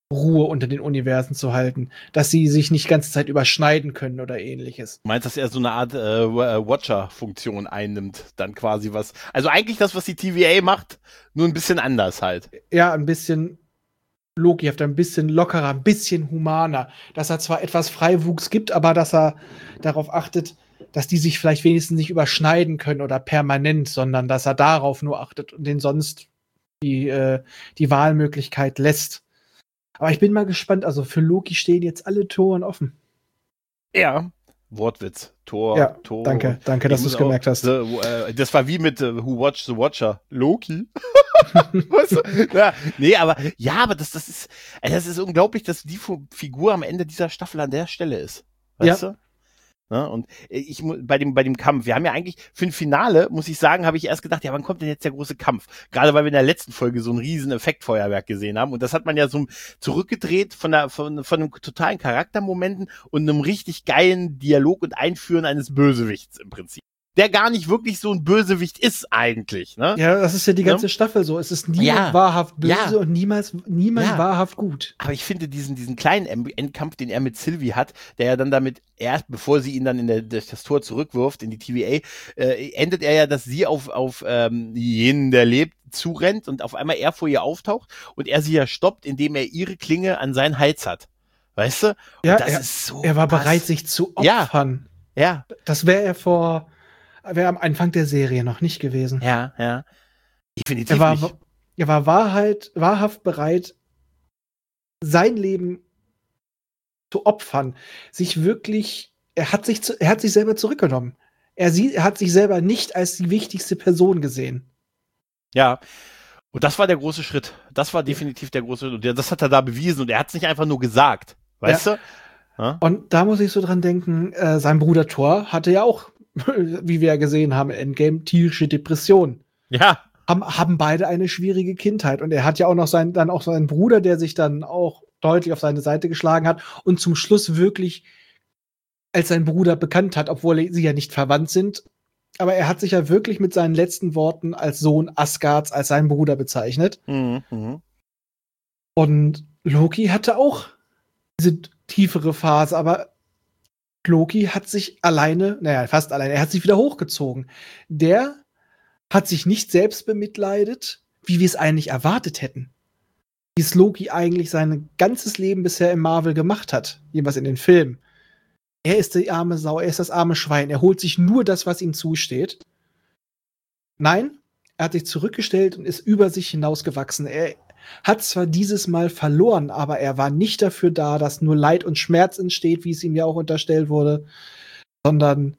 Ruhe unter den Universen zu halten, dass sie sich nicht ganze Zeit überschneiden können oder ähnliches. Du meinst, dass er so eine Art äh, Watcher-Funktion einnimmt, dann quasi was. Also eigentlich das, was die T V A macht, nur ein bisschen anders halt. Ja, ein bisschen Loki-hafter, ein bisschen lockerer, ein bisschen humaner. Dass er zwar etwas Freiwuchs gibt, aber dass er darauf achtet, dass die sich vielleicht wenigstens nicht überschneiden können oder permanent, sondern dass er darauf nur achtet und den sonst die, äh, die Wahlmöglichkeit lässt. Aber ich bin mal gespannt, also für Loki stehen jetzt alle Toren offen. Ja, Wortwitz. Tor, ja, Tor. Danke, danke, dass du es gemerkt hast. The, uh, das war wie mit uh, Who Watched the Watcher? Loki? Weißt du? Ja, nee, aber, ja, aber das, das ist, das ist unglaublich, dass die Figur am Ende dieser Staffel an der Stelle ist. Weißt ja. du? Ja, und ich bei dem bei dem Kampf, wir haben ja eigentlich für ein Finale, muss ich sagen, habe ich erst gedacht, ja, wann kommt denn jetzt der große Kampf? Gerade weil wir in der letzten Folge so ein riesen Effektfeuerwerk gesehen haben und das hat man ja so zurückgedreht von der von von einem totalen Charaktermomenten und einem richtig geilen Dialog und Einführen eines Bösewichts im Prinzip. Der gar nicht wirklich so ein Bösewicht ist eigentlich, ne? Ja, das ist ja die ganze ja? Staffel so. Es ist niemand ja. wahrhaft böse ja. und niemals niemand ja. wahrhaft gut. Aber ich finde diesen diesen kleinen Endkampf, den er mit Sylvie hat, der ja dann damit erst, bevor sie ihn dann in der, das Tor zurückwirft in die T V A, äh, endet er ja, dass sie auf auf ähm, jenen, der lebt, zurennt und auf einmal er vor ihr auftaucht und er sie ja stoppt, indem er ihre Klinge an seinen Hals hat. Weißt du? Und ja, das er, ist so er war pass. bereit, sich zu opfern. Ja. ja. Das wäre er vor wäre am Anfang der Serie noch nicht gewesen. Ja, ja. Definitiv er war, nicht. Er war Wahrheit, wahrhaft bereit, sein Leben zu opfern. Sich wirklich, er hat sich, zu, er hat sich selber zurückgenommen. Er, sie, er hat sich selber nicht als die wichtigste Person gesehen. Ja. Und das war der große Schritt. Das war definitiv der große Schritt. Das hat er da bewiesen und er hat es nicht einfach nur gesagt. Weißt ja. du? Ja? Und da muss ich so dran denken, äh, sein Bruder Thor hatte ja auch, wie wir ja gesehen haben, Endgame, tierische Depression. Ja. Haben, haben beide eine schwierige Kindheit. Und er hat ja auch noch seinen, dann auch seinen Bruder, der sich dann auch deutlich auf seine Seite geschlagen hat und zum Schluss wirklich als sein Bruder bekannt hat, obwohl sie ja nicht verwandt sind. Aber er hat sich ja wirklich mit seinen letzten Worten als Sohn Asgards, als seinen Bruder bezeichnet. Mhm. Und Loki hatte auch diese tiefere Phase, aber Loki hat sich alleine, naja, fast alleine, er hat sich wieder hochgezogen. Der hat sich nicht selbst bemitleidet, wie wir es eigentlich erwartet hätten. Wie es Loki eigentlich sein ganzes Leben bisher im Marvel gemacht hat, jedenfalls in den Filmen. Er ist die arme Sau, er ist das arme Schwein, er holt sich nur das, was ihm zusteht. Nein, er hat sich zurückgestellt und ist über sich hinausgewachsen. Er hat zwar dieses Mal verloren, aber er war nicht dafür da, dass nur Leid und Schmerz entsteht, wie es ihm ja auch unterstellt wurde, sondern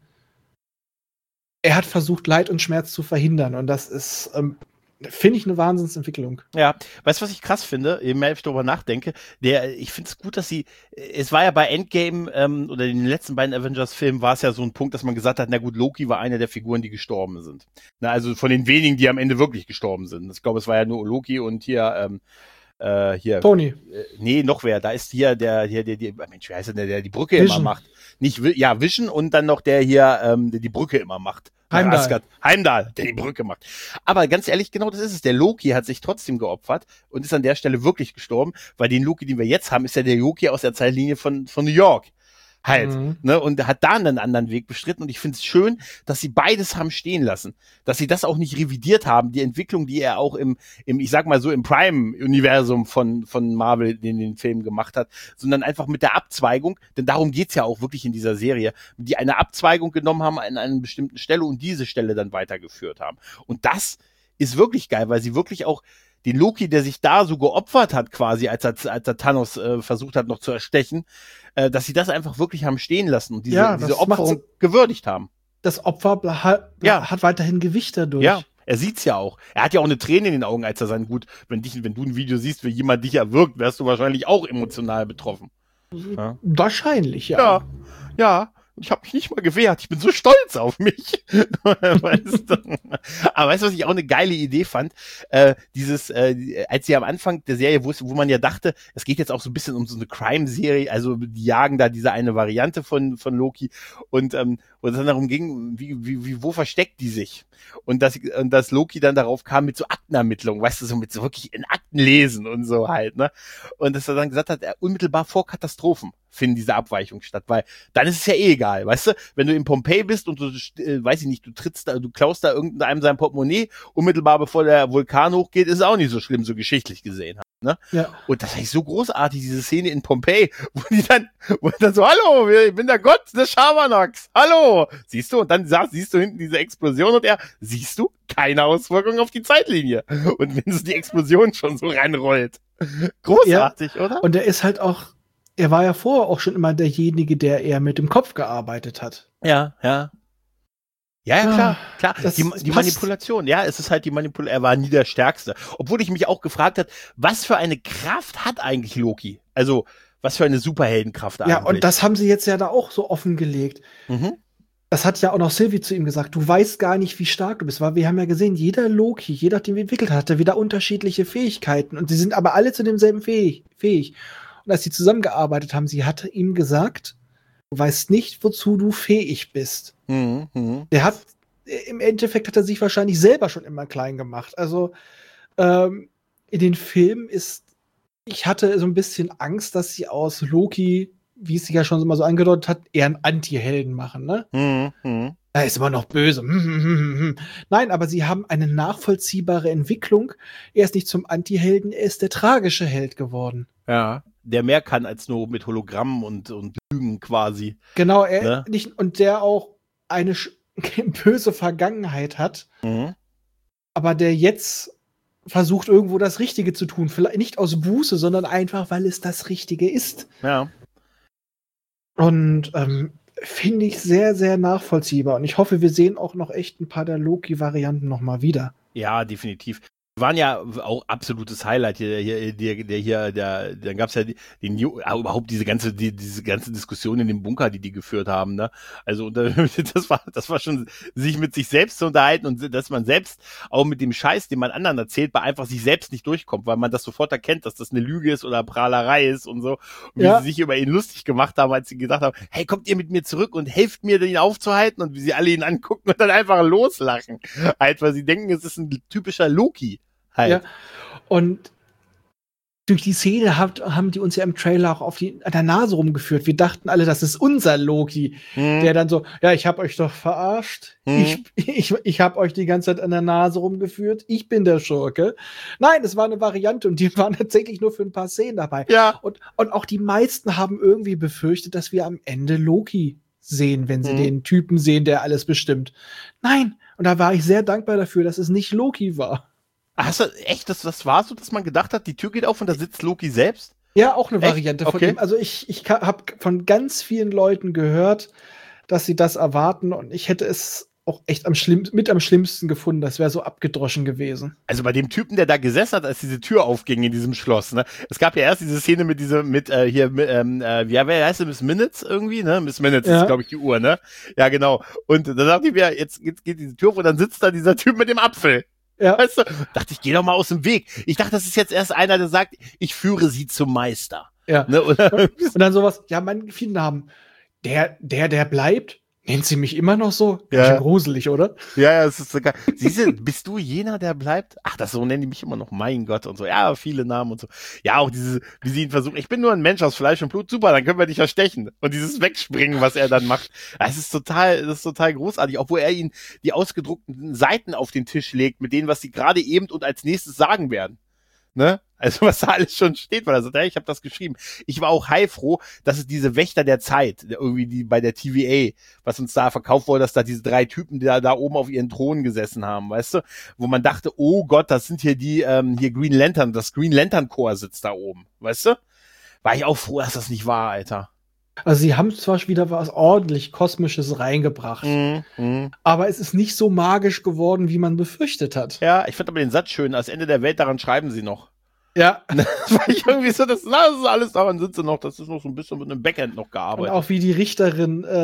er hat versucht, Leid und Schmerz zu verhindern. Und das ist, ähm, finde ich, eine Wahnsinnsentwicklung. Ja, weißt du, was ich krass finde, je mehr ich darüber nachdenke, der, ich finde es gut, dass sie, es war ja bei Endgame ähm, oder in den letzten beiden Avengers-Filmen war es ja so ein Punkt, dass man gesagt hat, na gut, Loki war einer der Figuren, die gestorben sind. Na, also von den wenigen, die am Ende wirklich gestorben sind. Ich glaube, es war ja nur Loki und hier, ähm, äh, hier. Tony. Äh, nee, noch wer, da ist hier der, hier, der, der, Mensch, wie heißt denn der, der die Brücke Vision. immer macht. Nicht, ja, Vision und dann noch der hier, ähm, der die Brücke immer macht. Heimdall. Asgard. Heimdall, der die Brücke macht. Aber ganz ehrlich, genau das ist es. Der Loki hat sich trotzdem geopfert und ist an der Stelle wirklich gestorben, weil den Loki, den wir jetzt haben, ist ja der Loki aus der Zeitlinie von, von New York. Halt, mhm. ne, und hat da einen anderen Weg bestritten und ich finde es schön, dass sie beides haben stehen lassen, dass sie das auch nicht revidiert haben, die Entwicklung, die er auch im, im ich sag mal so, im Prime-Universum von, von Marvel in den Filmen gemacht hat, sondern einfach mit der Abzweigung, denn darum geht's ja auch wirklich in dieser Serie, die eine Abzweigung genommen haben an einer bestimmten Stelle und diese Stelle dann weitergeführt haben. Und das ist wirklich geil, weil sie wirklich auch den Loki, der sich da so geopfert hat quasi, als er, als er Thanos äh, versucht hat noch zu erstechen, äh, dass sie das einfach wirklich haben stehen lassen und diese, ja, diese Opferung gewürdigt haben. Das Opfer hat, ja. hat weiterhin Gewicht dadurch. Ja, er sieht's ja auch. Er hat ja auch eine Träne in den Augen, als er sein Gut, wenn dich, wenn du ein Video siehst, wie jemand dich erwürgt, wärst du wahrscheinlich auch emotional betroffen. Ja? Wahrscheinlich, ja. Ja, ja. und ich habe mich nicht mal gewehrt. Ich bin so stolz auf mich. Weißt du? Aber weißt du, was ich auch eine geile Idee fand? Äh, dieses, äh, als sie am Anfang der Serie, wo, wo man ja dachte, es geht jetzt auch so ein bisschen um so eine Crime-Serie, also die jagen da diese eine Variante von von Loki und ähm, wo es dann darum ging, wie, wie, wie, wo versteckt die sich? Und dass, und dass Loki dann darauf kam mit so Aktenermittlungen, weißt du, so mit so wirklich in Akten lesen und so halt, ne? Und dass er dann gesagt hat, er unmittelbar vor Katastrophen finden diese Abweichungen statt, weil dann ist es ja eh egal, weißt du? Wenn du in Pompeji bist und du, äh, weiß ich nicht, du trittst da, du klaust da irgendeinem sein Portemonnaie, unmittelbar bevor der Vulkan hochgeht, ist es auch nicht so schlimm, so geschichtlich gesehen. Ne? Ja. Und das ist so großartig, diese Szene in Pompeji, wo die dann, wo dann so, hallo, ich bin der Gott des Schabernacks, hallo, siehst du, und dann sagst, siehst du hinten diese Explosion und er, siehst du, keine Auswirkung auf die Zeitlinie. Und wenn es die Explosion schon so reinrollt. Großartig, ja. Oder? Und er ist halt auch, er war ja vorher auch schon immer derjenige, der eher mit dem Kopf gearbeitet hat. Ja, ja. Ja, ja, klar, klar. Das, die das die Manipulation, ja, es ist halt die Manipulation. Er war nie der Stärkste. Obwohl ich mich auch gefragt habe, was für eine Kraft hat eigentlich Loki? Also, was für eine Superheldenkraft eigentlich? Ja, und das haben sie jetzt ja da auch so offengelegt. Mhm. Das hat ja auch noch Sylvie zu ihm gesagt. Du weißt gar nicht, wie stark du bist. Weil wir haben ja gesehen, jeder Loki, jeder, den wir entwickelt hat, hatte wieder unterschiedliche Fähigkeiten. Und sie sind aber alle zu demselben fähig. fähig. Und als sie zusammengearbeitet haben, sie hatte ihm gesagt, du weißt nicht, wozu du fähig bist. Mhm, mh. Der hat, im Endeffekt hat er sich wahrscheinlich selber schon immer klein gemacht. Also ähm, in den Filmen ist, ich hatte so ein bisschen Angst, dass sie aus Loki, wie es sich ja schon mal so angedeutet hat, eher einen Anti-Helden machen, ne? Mhm, mh. Er ist immer noch böse. Nein, aber sie haben eine nachvollziehbare Entwicklung. Er ist nicht zum Anti-Helden, er ist der tragische Held geworden. Ja, der mehr kann als nur mit Hologrammen und, und Lügen quasi. Genau, er Ne? nicht, und der auch eine böse Vergangenheit hat, Mhm. aber der jetzt versucht, irgendwo das Richtige zu tun. Vielleicht nicht aus Buße, sondern einfach, weil es das Richtige ist. Ja. Und ähm, finde ich sehr, sehr nachvollziehbar. Und ich hoffe, wir sehen auch noch echt ein paar der Loki-Varianten noch mal wieder. Ja, definitiv. Die waren ja auch absolutes Highlight hier, hier, der, der hier, der, dann gab's ja die, den, überhaupt diese ganze, die, diese ganze Diskussion in dem Bunker, die die geführt haben, ne? Also, und das war, das war schon, sich mit sich selbst zu unterhalten und dass man selbst auch mit dem Scheiß, den man anderen erzählt, bei einfach sich selbst nicht durchkommt, weil man das sofort erkennt, dass das eine Lüge ist oder Prahlerei ist und so. Und Ja. wie sie sich über ihn lustig gemacht haben, als sie gesagt haben, hey, kommt ihr mit mir zurück und helft mir, ihn aufzuhalten, und wie sie alle ihn angucken und dann einfach loslachen. Halt, weil sie denken, es ist ein typischer Loki. Halt. Ja. Und durch die Szene hat, haben die uns ja im Trailer auch auf die, an der Nase rumgeführt. Wir dachten alle, das ist unser Loki, Hm. der dann so, ja, ich hab euch doch verarscht. Hm. Ich, ich, ich hab euch die ganze Zeit an der Nase rumgeführt. Ich bin der Schurke. Nein, es war eine Variante und die waren tatsächlich nur für ein paar Szenen dabei. Ja. Und, und auch die meisten haben irgendwie befürchtet, dass wir am Ende Loki sehen, wenn sie Hm. den Typen sehen, der alles bestimmt. Nein. Und da war ich sehr dankbar dafür, dass es nicht Loki war. Hast du echt, das, das war so, dass man gedacht hat, die Tür geht auf und da sitzt Loki selbst? Ja, auch eine Echt? Variante von Okay. dem. Also ich, ich habe von ganz vielen Leuten gehört, dass sie das erwarten, und ich hätte es auch echt am schlimm, mit am schlimmsten gefunden. Das wäre so abgedroschen gewesen. Also bei dem Typen, der da gesessen hat, als diese Tür aufging in diesem Schloss, ne? Es gab ja erst diese Szene mit diesem, mit, äh, hier, mit, ähm, äh, wie wer heißt sie, Miss Minutes irgendwie, ne? Miss Minutes Ja. ist, glaube ich, die Uhr, ne? Ja, genau. Und da dachte ich mir, jetzt, jetzt geht diese Tür auf und dann sitzt da dieser Typ mit dem Apfel. Ja, Weißt du? Dachte ich, geh doch mal aus dem Weg. Ich dachte, das ist jetzt erst einer, der sagt, ich führe sie zum Meister. ja. Ne? Oder? Und dann sowas, ja, mein vielen Namen. Der, der, der bleibt, nennt sie mich immer noch so? Ganz Ja. schön gruselig, oder? Ja, ja, es ist so geil. Siehste, bist du jener, der bleibt? Ach, das so nennen die mich immer noch, mein Gott und so. Ja, viele Namen und so. Ja, auch diese, wie sie ihn versuchen. Ich bin nur ein Mensch aus Fleisch und Blut. Super, dann können wir dich erstechen. Und dieses Wegspringen, was er dann macht. Das ist total, das ist total großartig. Obwohl er ihnen die ausgedruckten Seiten auf den Tisch legt, mit denen, was sie gerade eben und als nächstes sagen werden. Ne? Also was da alles schon steht, weil er sagt, ja, ich habe das geschrieben. Ich war auch heilfroh, dass es diese Wächter der Zeit, irgendwie die bei der T V A, was uns da verkauft wurde, dass da diese drei Typen, die da, da oben auf ihren Thronen gesessen haben, weißt du? Wo man dachte, oh Gott, das sind hier die, ähm, hier Green Lantern, das Green Lantern Corps sitzt da oben, weißt du? War ich auch froh, dass das nicht war, Alter. Also sie haben zwar wieder was ordentlich Kosmisches reingebracht, Mhm, mhm. aber es ist nicht so magisch geworden, wie man befürchtet hat. Ja, ich fand aber den Satz schön, als Ende der Welt, daran schreiben sie noch. Ja. Das war ich irgendwie so, das, na, das ist alles, daran sind sie noch, das ist noch so ein bisschen mit einem Backend noch Und gearbeitet. auch wie die Richterin äh,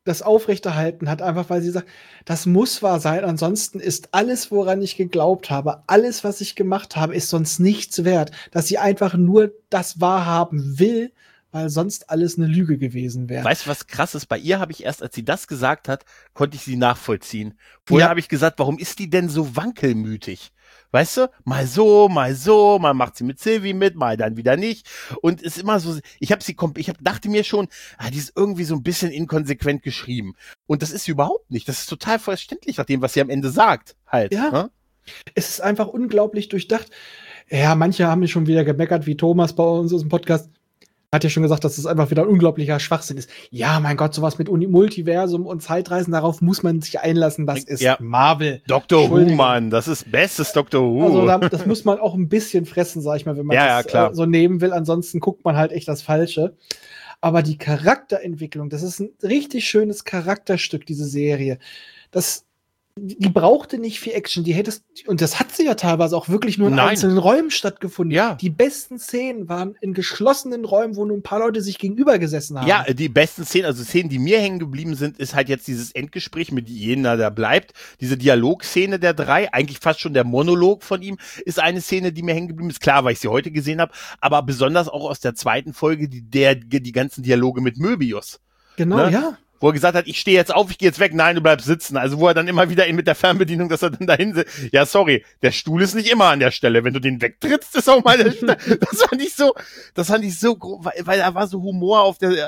das aufrechterhalten hat, einfach weil sie sagt, das muss wahr sein, ansonsten ist alles, woran ich geglaubt habe, alles, was ich gemacht habe, ist sonst nichts wert, dass sie einfach nur das wahrhaben will, weil sonst alles eine Lüge gewesen wäre. Weißt du, was krass ist? Bei ihr habe ich erst, als sie das gesagt hat, konnte ich sie nachvollziehen. Vorher ja. habe ich gesagt, warum ist die denn so wankelmütig? Weißt du, mal so, mal so, mal macht sie mit Sylvie mit, mal dann wieder nicht. Und es ist immer so, ich habe sie, ich hab, dachte mir schon, ah, die ist irgendwie so ein bisschen inkonsequent geschrieben. Und das ist sie überhaupt nicht. Das ist total verständlich nach dem, was sie am Ende sagt, halt. Ja. Ne? Es ist einfach unglaublich durchdacht. Ja, manche haben mir schon wieder gemeckert, wie Thomas bei uns aus dem Podcast. Hat ja schon gesagt, dass das einfach wieder ein unglaublicher Schwachsinn ist. Ja, mein Gott, sowas mit Uni- Multiversum und Zeitreisen, darauf muss man sich einlassen. Das ist ja. Marvel. Doktor Who, Mann, das ist bestes Doktor Who. Also da, das muss man auch ein bisschen fressen, sag ich mal, wenn man ja, das ja, klar. Äh, so nehmen will. Ansonsten guckt man halt echt das Falsche. Aber die Charakterentwicklung, das ist ein richtig schönes Charakterstück, diese Serie. Das Die brauchte nicht viel Action, die hättest, und das hat sie ja teilweise auch wirklich nur in Nein. einzelnen Räumen stattgefunden. Ja. Die besten Szenen waren in geschlossenen Räumen, wo nur ein paar Leute sich gegenüber gesessen haben. Ja, die besten Szenen, also Szenen, die mir hängen geblieben sind, ist halt jetzt dieses Endgespräch mit Jena, der bleibt. Diese Dialogszene der drei, eigentlich fast schon der Monolog von ihm, ist eine Szene, die mir hängen geblieben ist. Klar, weil ich sie heute gesehen habe, aber besonders auch aus der zweiten Folge, die, der, die ganzen Dialoge mit Möbius. Genau, ne? ja. Wo er gesagt hat, ich stehe jetzt auf, ich gehe jetzt weg, nein, du bleibst sitzen. Also wo er dann immer wieder mit der Fernbedienung, dass er dann dahin sitzt. Ja, sorry, der Stuhl ist nicht immer an der Stelle. Wenn du den wegtrittst, ist auch mal der Stelle. Das fand ich so, das fand ich so, weil, weil da war so Humor auf der,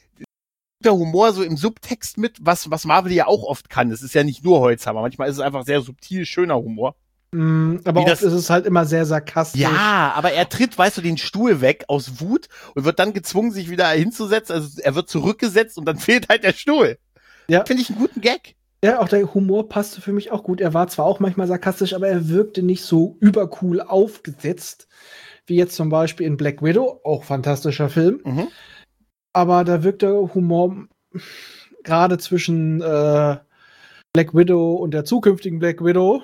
der Humor so im Subtext mit, was, was Marvel ja auch oft kann. Es ist ja nicht nur Holzhammer. Manchmal ist es einfach sehr subtil, schöner Humor. Mm, aber Wie oft das- ist es halt immer sehr sarkastisch. Ja, aber er tritt, weißt du, den Stuhl weg aus Wut und wird dann gezwungen, sich wieder hinzusetzen. Also er wird zurückgesetzt und dann fehlt halt der Stuhl. Ja. Finde ich einen guten Gag. Ja, auch der Humor passte für mich auch gut. Er war zwar auch manchmal sarkastisch, aber er wirkte nicht so übercool aufgesetzt, wie jetzt zum Beispiel in Black Widow, auch fantastischer Film. Mhm. Aber da wirkt der Humor gerade zwischen äh, Black Widow und der zukünftigen Black Widow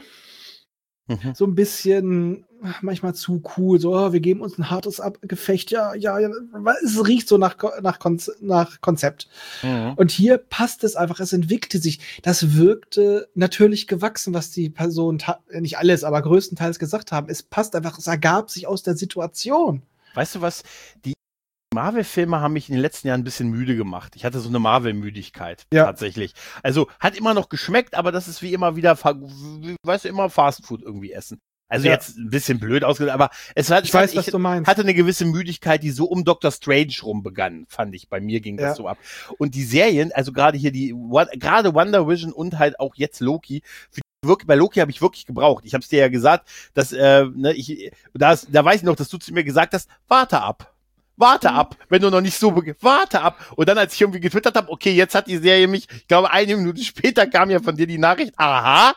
Mhm. so ein bisschen ach, manchmal zu cool. So, oh, wir geben uns ein hartes Ab Gefecht. Ja, ja, ja. Es riecht so nach, Ko- nach, Konz nach Konzept. Mhm. Und hier passt es einfach. Es entwickelte sich. Das wirkte natürlich gewachsen, was die Personen, ta- nicht alles, aber größtenteils gesagt haben. Es passt einfach. Es ergab sich aus der Situation. Weißt du was? Die Marvel-Filme haben mich in den letzten Jahren ein bisschen müde gemacht. Ich hatte so eine Marvel-Müdigkeit, Ja. tatsächlich. Also, hat immer noch geschmeckt, aber das ist wie immer wieder, fa- weißt du, immer Fastfood irgendwie essen. Also Ja. jetzt ein bisschen blöd ausgedrückt, aber es hat, Ich weiß, ich, was du meinst. hatte eine gewisse Müdigkeit, die so um Doctor Strange rum begann, fand ich. Bei mir ging das Ja. so ab. Und die Serien, also gerade hier die, Wa- gerade Wonder Vision und halt auch jetzt Loki, für die wirklich, bei Loki habe ich wirklich gebraucht. Ich habe es dir ja gesagt, dass, äh, ne, ich, da, ist- da weiß ich noch, dass du zu mir gesagt hast, warte ab. Warte ab, wenn du noch nicht so, be- warte ab. Und dann, als ich irgendwie getwittert habe, okay, jetzt hat die Serie mich, ich glaube, eine Minute später kam ja von dir die Nachricht, aha,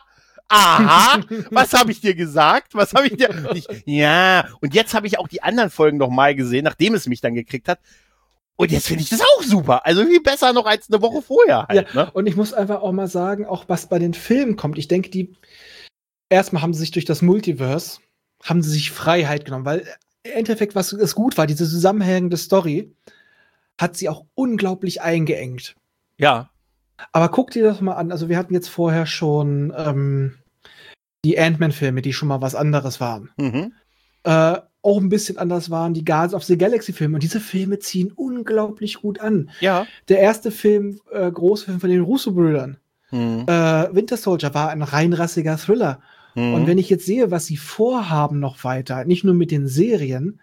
aha, was habe ich dir gesagt? Was habe ich dir, und ich, ja, und jetzt habe ich auch die anderen Folgen noch mal gesehen, nachdem es mich dann gekriegt hat. Und jetzt finde ich das auch super. Also viel besser noch als eine Woche vorher halt, Ja, ne? und ich muss einfach auch mal sagen, auch was bei den Filmen kommt. Ich denke, die erstmal haben sie sich durch das Multiverse, haben sie sich Freiheit genommen, weil im Endeffekt, was es gut war, diese zusammenhängende Story, hat sie auch unglaublich eingeengt. Ja. Aber guck dir das mal an. Also wir hatten jetzt vorher schon ähm, die Ant-Man-Filme, die schon mal was anderes waren. Mhm. Äh, auch ein bisschen anders waren die Guardians of the Galaxy-Filme. Und diese Filme ziehen unglaublich gut an. Ja. Der erste Film, äh, Großfilm von den Russo-Brüdern, Mhm. äh, Winter Soldier, war ein reinrassiger Thriller. Mhm. Und wenn ich jetzt sehe, was sie vorhaben noch weiter, nicht nur mit den Serien,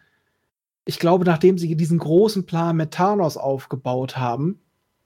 ich glaube, nachdem sie diesen großen Plan mit Thanos aufgebaut haben,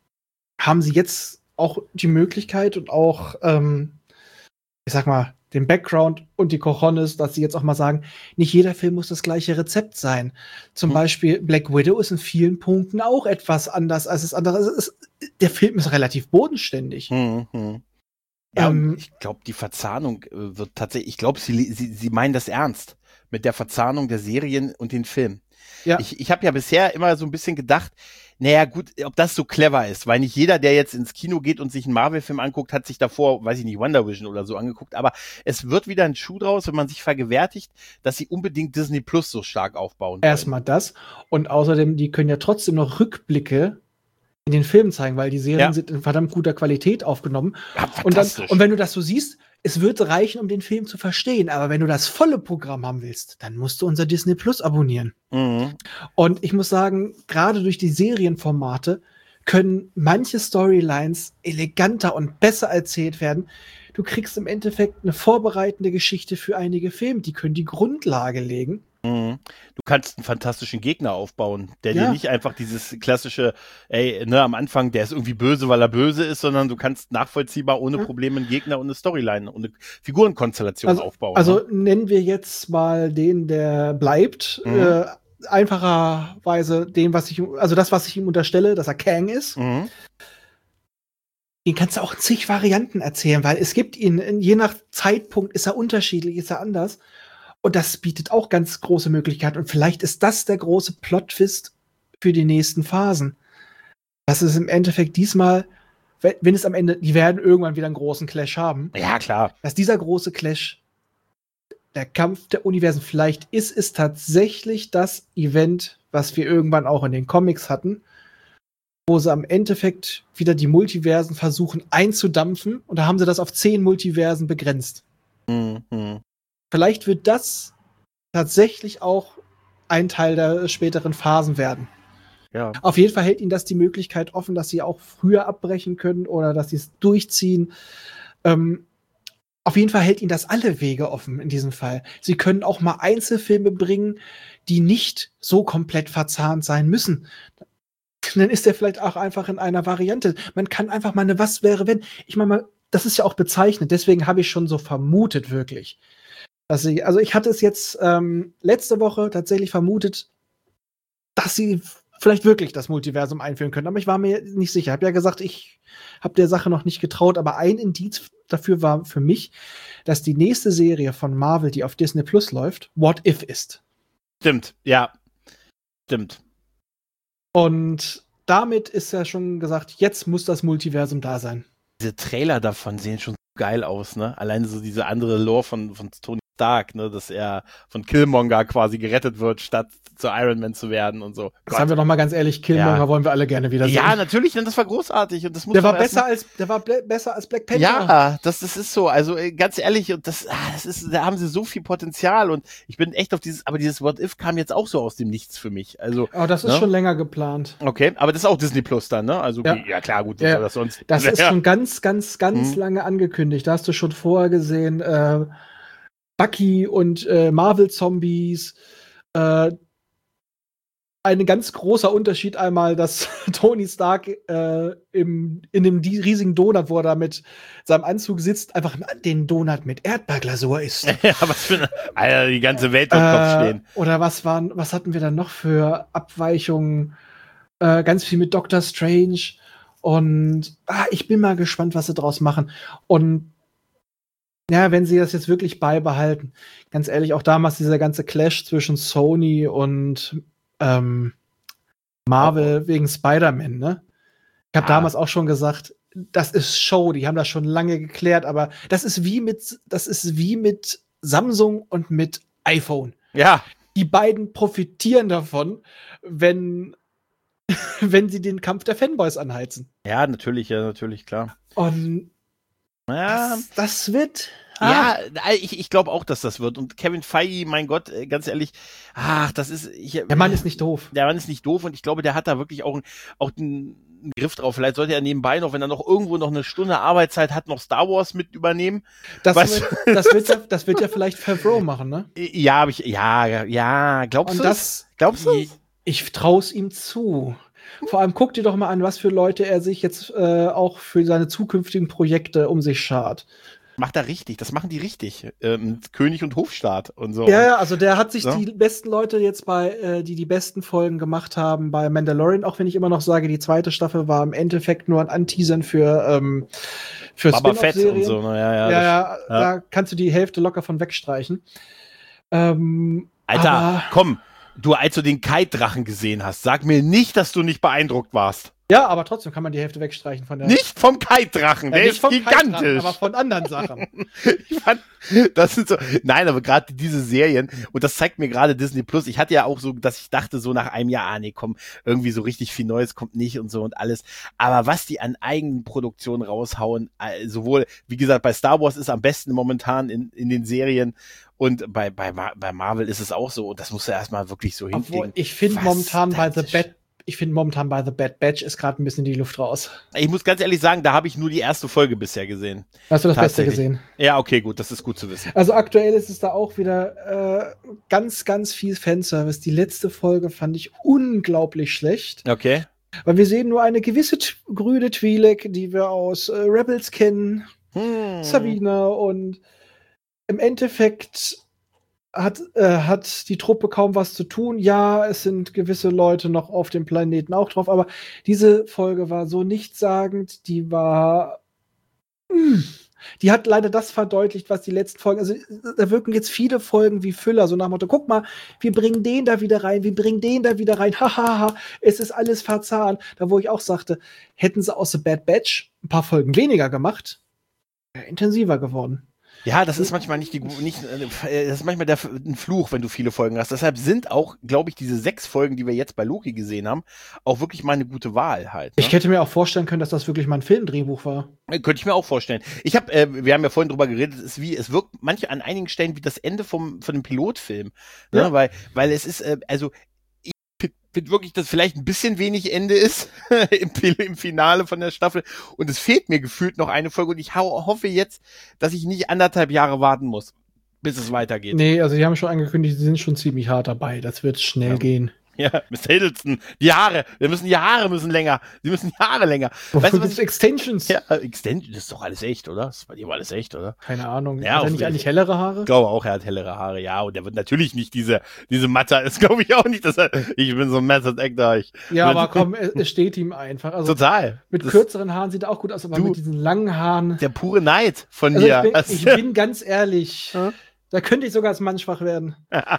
haben sie jetzt auch die Möglichkeit und auch, ähm, ich sag mal, den Background und die Cojones, dass sie jetzt auch mal sagen, nicht jeder Film muss das gleiche Rezept sein. Zum Hm. Beispiel Black Widow ist in vielen Punkten auch etwas anders als das andere. Es ist, der Film ist relativ bodenständig. Mhm. Mhm. Ja, Ähm, und ich glaube, die Verzahnung äh, wird tatsächlich, ich glaube, sie, sie, sie meinen das ernst mit der Verzahnung der Serien und den Filmen. Ja. Ich, ich habe ja bisher immer so ein bisschen gedacht, naja gut, ob das so clever ist, weil nicht jeder, der jetzt ins Kino geht und sich einen Marvel-Film anguckt, hat sich davor, weiß ich nicht, Wonder Vision oder so angeguckt, aber es wird wieder ein Schuh draus, wenn man sich vergewärtigt, dass sie unbedingt Disney Plus so stark aufbauen wollen. Erstmal das. Und außerdem, die können ja trotzdem noch Rückblicke in den Filmen zeigen, weil die Serien Ja. sind in verdammt guter Qualität aufgenommen. Ja, Und, dann, fantastisch. und wenn du das so siehst, es wird reichen, um den Film zu verstehen. Aber wenn du das volle Programm haben willst, dann musst du unser Disney Plus abonnieren. Mhm. Und ich muss sagen, gerade durch die Serienformate können manche Storylines eleganter und besser erzählt werden. Du kriegst im Endeffekt eine vorbereitende Geschichte für einige Filme. Die können die Grundlage legen. Mhm. Du kannst einen fantastischen Gegner aufbauen, der Ja. dir nicht einfach dieses klassische, ey, ne, am Anfang, der ist irgendwie böse, weil er böse ist, sondern du kannst nachvollziehbar ohne Ja. Probleme einen Gegner und eine Storyline und eine Figurenkonstellation Also, aufbauen. also ne? nennen wir jetzt mal den, der bleibt. Mhm. Äh, einfacherweise den, was ich, also das, was ich ihm unterstelle, dass er Kang ist. Mhm. Den kannst du auch in zig Varianten erzählen, weil es gibt ihn, in- je nach Zeitpunkt ist er unterschiedlich, ist er anders. Und das bietet auch ganz große Möglichkeiten. Und vielleicht ist das der große Plot-Twist für die nächsten Phasen. Das ist im Endeffekt diesmal, wenn wenn es am Ende, die werden irgendwann wieder einen großen Clash haben, Ja, klar. dass dieser große Clash der Kampf der Universen, vielleicht ist es tatsächlich das Event, was wir irgendwann auch in den Comics hatten, wo sie am Endeffekt wieder die Multiversen versuchen einzudampfen. Und da haben sie das auf zehn Multiversen begrenzt. Mhm. Vielleicht wird das tatsächlich auch ein Teil der späteren Phasen werden. Ja. Auf jeden Fall hält ihnen das die Möglichkeit offen, dass sie auch früher abbrechen können oder dass sie es durchziehen. Ähm, auf jeden Fall hält ihnen das alle Wege offen in diesem Fall. Sie können auch mal Einzelfilme bringen, die nicht so komplett verzahnt sein müssen. Dann ist der vielleicht auch einfach in einer Variante. Man kann einfach mal eine Was wäre, wenn. Ich meine mal, das ist ja auch bezeichnet. Deswegen habe ich schon so vermutet, wirklich. Dass sie, also ich hatte es jetzt ähm, letzte Woche tatsächlich vermutet, dass sie vielleicht wirklich das Multiversum einführen können. Aber ich war mir nicht sicher. Ich habe ja gesagt, ich habe der Sache noch nicht getraut. Aber ein Indiz dafür war für mich, dass die nächste Serie von Marvel, die auf Disney Plus läuft, What If ist. Stimmt, ja. Stimmt. Und damit ist ja schon gesagt, jetzt muss das Multiversum da sein. Diese Trailer davon sehen schon geil aus, ne? Alleine so diese andere Lore von, von Tony Stark, ne? Dass er von Killmonger quasi gerettet wird, statt zu Iron Man zu werden und so. Das haben wir noch mal ganz ehrlich, Killmonger Ja. wollen wir alle gerne wieder sehen. Ja, natürlich, denn das war großartig und das muss der war doch erst besser als der war ble- besser als Black Panther. Ja, das, das ist so. Also äh, ganz ehrlich, und das, ah, das ist, da haben sie so viel Potenzial und ich bin echt auf dieses, aber dieses What If kam jetzt auch so aus dem Nichts für mich. Also, Aber das ist ne? schon länger geplant. Okay, aber das ist auch Disney Plus dann, ne? Also Ja. okay, ja klar, gut, was Ja. soll das sonst? Das ist ja. schon ganz, ganz, ganz Mhm. lange angekündigt. Da hast du schon vorher gesehen, äh, Bucky und äh, Marvel-Zombies. Äh, ein ganz großer Unterschied einmal, dass Tony Stark äh, im, in dem die- riesigen Donut, wo er da mit seinem Anzug sitzt, einfach den Donut mit Erdbeerglasur isst. ja, was für eine, Alter, die ganze Welt wird Kopf Äh, stehen. oder was waren, was hatten wir dann noch für Abweichungen? Äh, ganz viel mit Doctor Strange. Und ah, ich bin mal gespannt, was sie draus machen. Und ja, wenn sie das jetzt wirklich beibehalten, ganz ehrlich, auch damals dieser ganze Clash zwischen Sony und ähm, Marvel wegen Spider-Man, ne? Ich habe Ja. damals auch schon gesagt, das ist Show, die haben das schon lange geklärt, aber das ist wie mit, das ist wie mit Samsung und mit iPhone. Ja, Die beiden profitieren davon, wenn, wenn sie den Kampf der Fanboys anheizen. ja, natürlich, ja, natürlich, klar. Und Ja, das, das wird. ja, ich, ich glaube auch, dass das wird. Und Kevin Feige, mein Gott, äh, ganz ehrlich, ach, das ist. Ich, Der Mann ist nicht doof. Der Mann ist nicht doof und ich glaube, der hat da wirklich auch, auch einen, einen Griff drauf. Vielleicht sollte er nebenbei noch, wenn er noch irgendwo noch eine Stunde Arbeitszeit hat, noch Star Wars mit übernehmen. Das, Weißt wird, das, wird ja, das wird ja vielleicht Favreau machen, ne? Ja, hab ich, ja, ja, glaubst Und du das, Glaubst du Ich, ich traue es ihm zu. Vor allem guck dir doch mal an, was für Leute er sich jetzt äh, auch für seine zukünftigen Projekte um sich schart. Macht er richtig, das machen die richtig. Ähm, König und Hofstaat und so. Ja, ja, also der hat sich Ja. die besten Leute jetzt bei, äh, die die besten Folgen gemacht haben bei Mandalorian, auch wenn ich immer noch sage, die zweite Staffel war im Endeffekt nur ein Anteasern für, ähm, für Baba Fett und Spin-off-Serien. so. Ne? Ja, ja, Ja, das- ja, da kannst du die Hälfte locker von wegstreichen. Ähm, Alter, aber komm, Du, als du den Kite-Drachen gesehen hast, sag mir nicht, dass du nicht beeindruckt warst. Ja, aber trotzdem kann man die Hälfte wegstreichen von der. Nicht vom Kite-Drachen, ja, der nicht ist vom gigantisch. Kite-Drachen, aber von anderen Sachen. Ich fand, das sind so, nein, aber gerade diese Serien, und das zeigt mir gerade Disney Plus, ich hatte ja auch so, dass ich dachte so nach einem Jahr, ah nee, komm, irgendwie so richtig viel Neues kommt nicht und so und alles, aber was die an eigenen Produktionen raushauen, äh, sowohl, wie gesagt, bei Star Wars ist am besten momentan in, in den Serien und bei, bei, bei Marvel ist es auch so, und das musst du erstmal wirklich so hinkriegen. Obwohl, ich finde momentan bei The Bad Ich finde momentan bei The Bad Batch ist gerade ein bisschen die Luft raus. Ich muss ganz ehrlich sagen, da habe ich nur die erste Folge bisher gesehen. Hast du das Beste gesehen? Ja, okay, gut, das ist gut zu wissen. Also aktuell ist es da auch wieder äh, ganz, ganz viel Fanservice. Die letzte Folge fand ich unglaublich schlecht. Okay. Weil wir sehen nur eine gewisse t- grüne Twi'lek, die wir aus äh, Rebels kennen. Hm. Sabina, und im Endeffekt hat, äh, hat die Truppe kaum was zu tun. Ja, es sind gewisse Leute noch auf dem Planeten auch drauf, aber diese Folge war so nichtssagend, die war mh, die hat leider das verdeutlicht, was die letzten Folgen, also da wirken jetzt viele Folgen wie Füller, so nach dem Motto, guck mal, wir bringen den da wieder rein, wir bringen den da wieder rein, hahaha, es ist alles verzahnt. Da wo ich auch sagte, hätten sie aus The Bad Batch ein paar Folgen weniger gemacht, wäre intensiver geworden. Ja, das ist manchmal nicht die, nicht, äh, das ist manchmal der, ein Fluch, wenn du viele Folgen hast. Deshalb sind auch, glaube ich, diese sechs Folgen, die wir jetzt bei Loki gesehen haben, auch wirklich mal eine gute Wahl halt. Ne? Ich hätte mir auch vorstellen können, dass das wirklich mal ein Filmdrehbuch war. Könnte ich mir auch vorstellen. Ich habe, äh, wir haben ja vorhin drüber geredet, es ist wie, es wirkt manche an einigen Stellen wie das Ende vom, von dem Pilotfilm. Ne? Ja. Weil, weil es ist, äh, also, finde wirklich, dass vielleicht ein bisschen wenig Ende ist im, im Finale von der Staffel, und es fehlt mir gefühlt noch eine Folge, und ich ho- hoffe jetzt, dass ich nicht anderthalb Jahre warten muss, bis es weitergeht. Nee, also die haben schon angekündigt, sie sind schon ziemlich hart dabei. Das wird schnell Ja. gehen. Ja, Mister Hiddleston, die Haare, wir müssen die Haare müssen länger, sie müssen die Haare länger. Wofür Weißt du, was gibt's Extensions? Ja, Extension, das ist doch alles echt, oder? Das ist bei dir alles echt, oder? Keine Ahnung. Ja, Hat er auf- nicht eigentlich hellere Haare? Ich glaube auch, er hat hellere Haare, ja, und er wird natürlich nicht diese, diese Matte, ist glaube ich auch nicht, dass er, ich bin so ein Method Actor, ich. Ja, aber komm, es, es steht ihm einfach. Also Total. mit Das- kürzeren Haaren sieht er auch gut aus, aber Du- mit diesen langen Haaren. Der pure Neid von Also dir. ich, bin, Das- ich bin ganz ehrlich, Ja. da könnte ich sogar als Mann schwach werden.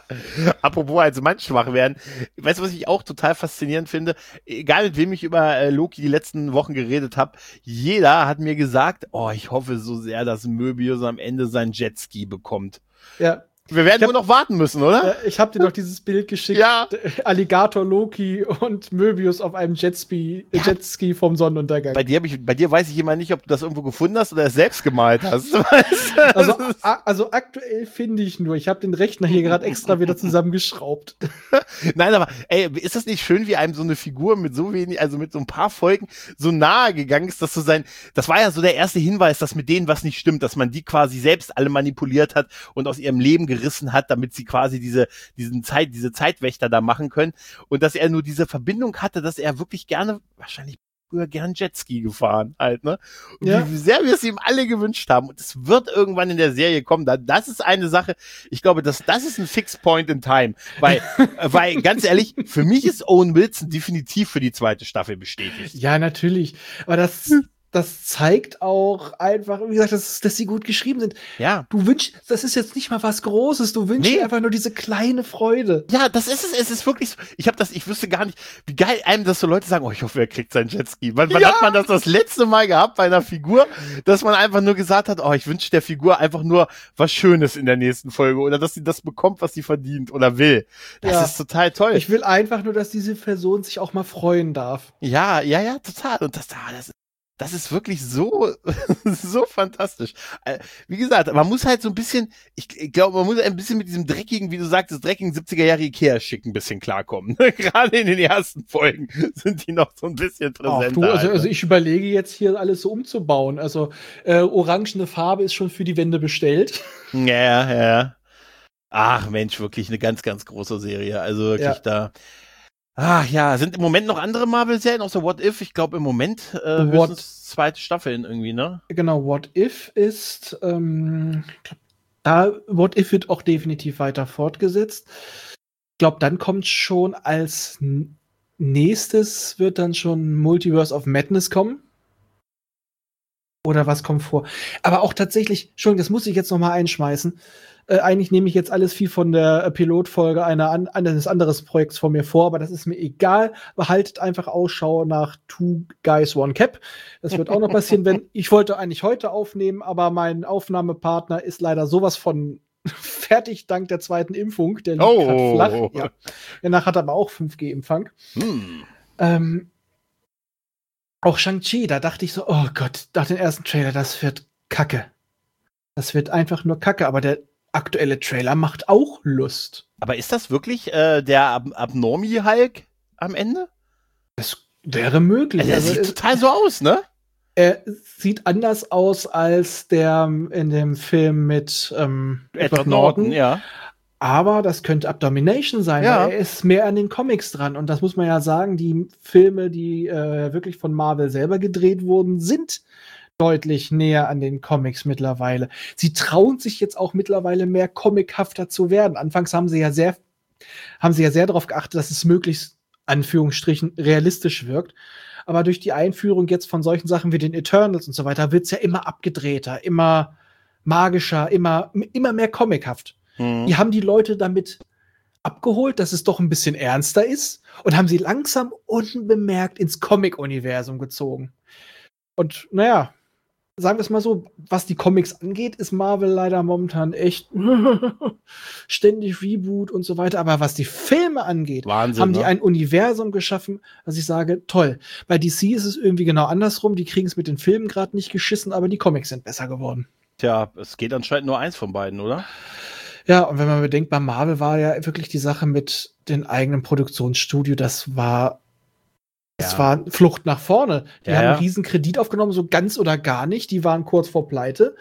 Apropos als Mann schwach werden. Weißt du, was ich auch total faszinierend finde? Egal mit wem ich über äh, Loki die letzten Wochen geredet habe, jeder hat mir gesagt, oh, ich hoffe so sehr, dass Möbius am Ende sein Jetski bekommt. Ja. Wir werden Ich hab- nur noch warten müssen, oder? Äh, Ich habe dir doch dieses Bild geschickt. Ja. Alligator Loki und Möbius auf einem Jetski, Ja. Jetski vom Sonnenuntergang. Bei dir, hab ich, bei dir weiß ich immer nicht, ob du das irgendwo gefunden hast oder es selbst gemalt hast. Weißt du? Also, Das ist- a- also aktuell finde ich nur, ich habe den Rechner hier gerade extra wieder zusammengeschraubt. Nein, aber ey, ist das nicht schön, wie einem so eine Figur mit so wenig, also mit so ein paar Folgen so nahe gegangen ist, dass so sein, das war ja so der erste Hinweis, dass mit denen was nicht stimmt, dass man die quasi selbst alle manipuliert hat und aus ihrem Leben gerissen hat, damit sie quasi diese, diesen Zeit, diese Zeitwächter da machen können, und dass er nur diese Verbindung hatte, dass er wirklich gerne, wahrscheinlich früher gern Jetski gefahren halt, ne? Und Ja. wie, wie sehr wir es ihm alle gewünscht haben, und es wird irgendwann in der Serie kommen, da, das ist eine Sache, ich glaube, dass das ist ein Fixed Point in Time, weil, äh, weil, ganz ehrlich, für mich ist Owen Wilson definitiv für die zweite Staffel bestätigt. Ja, natürlich. Aber das, das zeigt auch einfach, wie gesagt, dass, dass sie gut geschrieben sind. Ja. Du wünschst, das ist jetzt nicht mal was Großes, du wünschst Nee. dir einfach nur diese kleine Freude. Ja, das ist es, es ist wirklich so, ich habe das, ich wüsste gar nicht, wie geil einem das so Leute sagen, oh, ich hoffe, er kriegt seinen Jetski. Wann, wann Ja. hat man das das letzte Mal gehabt bei einer Figur, dass man einfach nur gesagt hat, oh, ich wünsche der Figur einfach nur was Schönes in der nächsten Folge, oder dass sie das bekommt, was sie verdient oder will. Das Ja. ist total toll. Ich will einfach nur, dass diese Person sich auch mal freuen darf. Ja, ja, ja, total. Und das, ah, das, das ist wirklich so, so fantastisch. Äh, Wie gesagt, man muss halt so ein bisschen, ich, ich glaube, man muss ein bisschen mit diesem dreckigen, wie du sagtest, dreckigen siebziger Jahre Ikea-Schick ein bisschen klarkommen. Gerade in den ersten Folgen sind die noch so ein bisschen Ach, präsenter. du, also, Alter. also ich überlege jetzt hier alles so umzubauen. Also äh, orangene Farbe ist schon für die Wände bestellt. Ja, ja. Ach Mensch, wirklich eine ganz, ganz große Serie. Also wirklich Ja. da. Ach ja, sind im Moment noch andere Marvel-Serien, außer What If? Ich glaube im Moment äh, What- höchstens zweite Staffeln irgendwie, ne? Genau, What If ist, ähm, ich glaub, da What If wird auch definitiv weiter fortgesetzt. Ich glaube, dann kommt schon als n- nächstes wird dann schon Multiverse of Madness kommen. Oder was kommt vor? Aber auch tatsächlich, Entschuldigung, das muss ich jetzt noch mal einschmeißen. Äh, eigentlich nehme ich jetzt alles viel von der äh, Pilotfolge einer an, eines anderes Projekts von mir vor, aber das ist mir egal. Behaltet einfach Ausschau nach Two Guys, One Cap. Das wird auch noch passieren, wenn ich wollte eigentlich heute aufnehmen, aber mein Aufnahmepartner ist leider sowas von fertig dank der zweiten Impfung. Der liegt Oh. grad flach. Ja. Danach hat er aber auch fünf G-Empfang. Hm. Ähm, auch Shang-Chi, da dachte ich so, oh Gott, nach dem ersten Trailer, das wird Kacke. Das wird einfach nur Kacke, aber der aktuelle Trailer macht auch Lust. Aber ist das wirklich äh, der Ab Abnormi-Hulk am Ende? Das wäre möglich. Also, der Also, sieht es, total so aus, ne? er sieht anders aus als der in dem Film mit ähm, Edward Norton. ja. Aber das könnte Abomination sein, Ja. weil er ist mehr an den Comics dran. Und das muss man ja sagen, die Filme, die äh, wirklich von Marvel selber gedreht wurden, sind deutlich näher an den Comics mittlerweile. Sie trauen sich jetzt auch mittlerweile mehr comichafter zu werden. Anfangs haben sie ja sehr, haben sie ja sehr darauf geachtet, dass es möglichst, Anführungsstrichen, realistisch wirkt. Aber durch die Einführung jetzt von solchen Sachen wie den Eternals und so weiter wird es ja immer abgedrehter, immer magischer, immer, immer mehr comichaft. Hm. Die haben die Leute damit abgeholt, dass es doch ein bisschen ernster ist und haben sie langsam unbemerkt ins Comic-Universum gezogen. Und naja, sagen wir es mal so, was die Comics angeht, ist Marvel leider momentan echt ständig Reboot und so weiter. Aber was die Filme angeht, Wahnsinn, haben die ne? ein Universum geschaffen, was ich sage, toll. Bei D C ist es irgendwie genau andersrum. Die kriegen es mit den Filmen gerade nicht geschissen, aber die Comics sind besser geworden. Tja, es geht anscheinend nur eins von beiden, oder? Ja, und wenn man bedenkt, bei Marvel war ja wirklich die Sache mit den eigenen Produktionsstudio, das war Es Ja. war Flucht nach vorne. Die Ja, haben ja. einen riesen Kredit aufgenommen, so ganz oder gar nicht. Die waren kurz vor Pleite.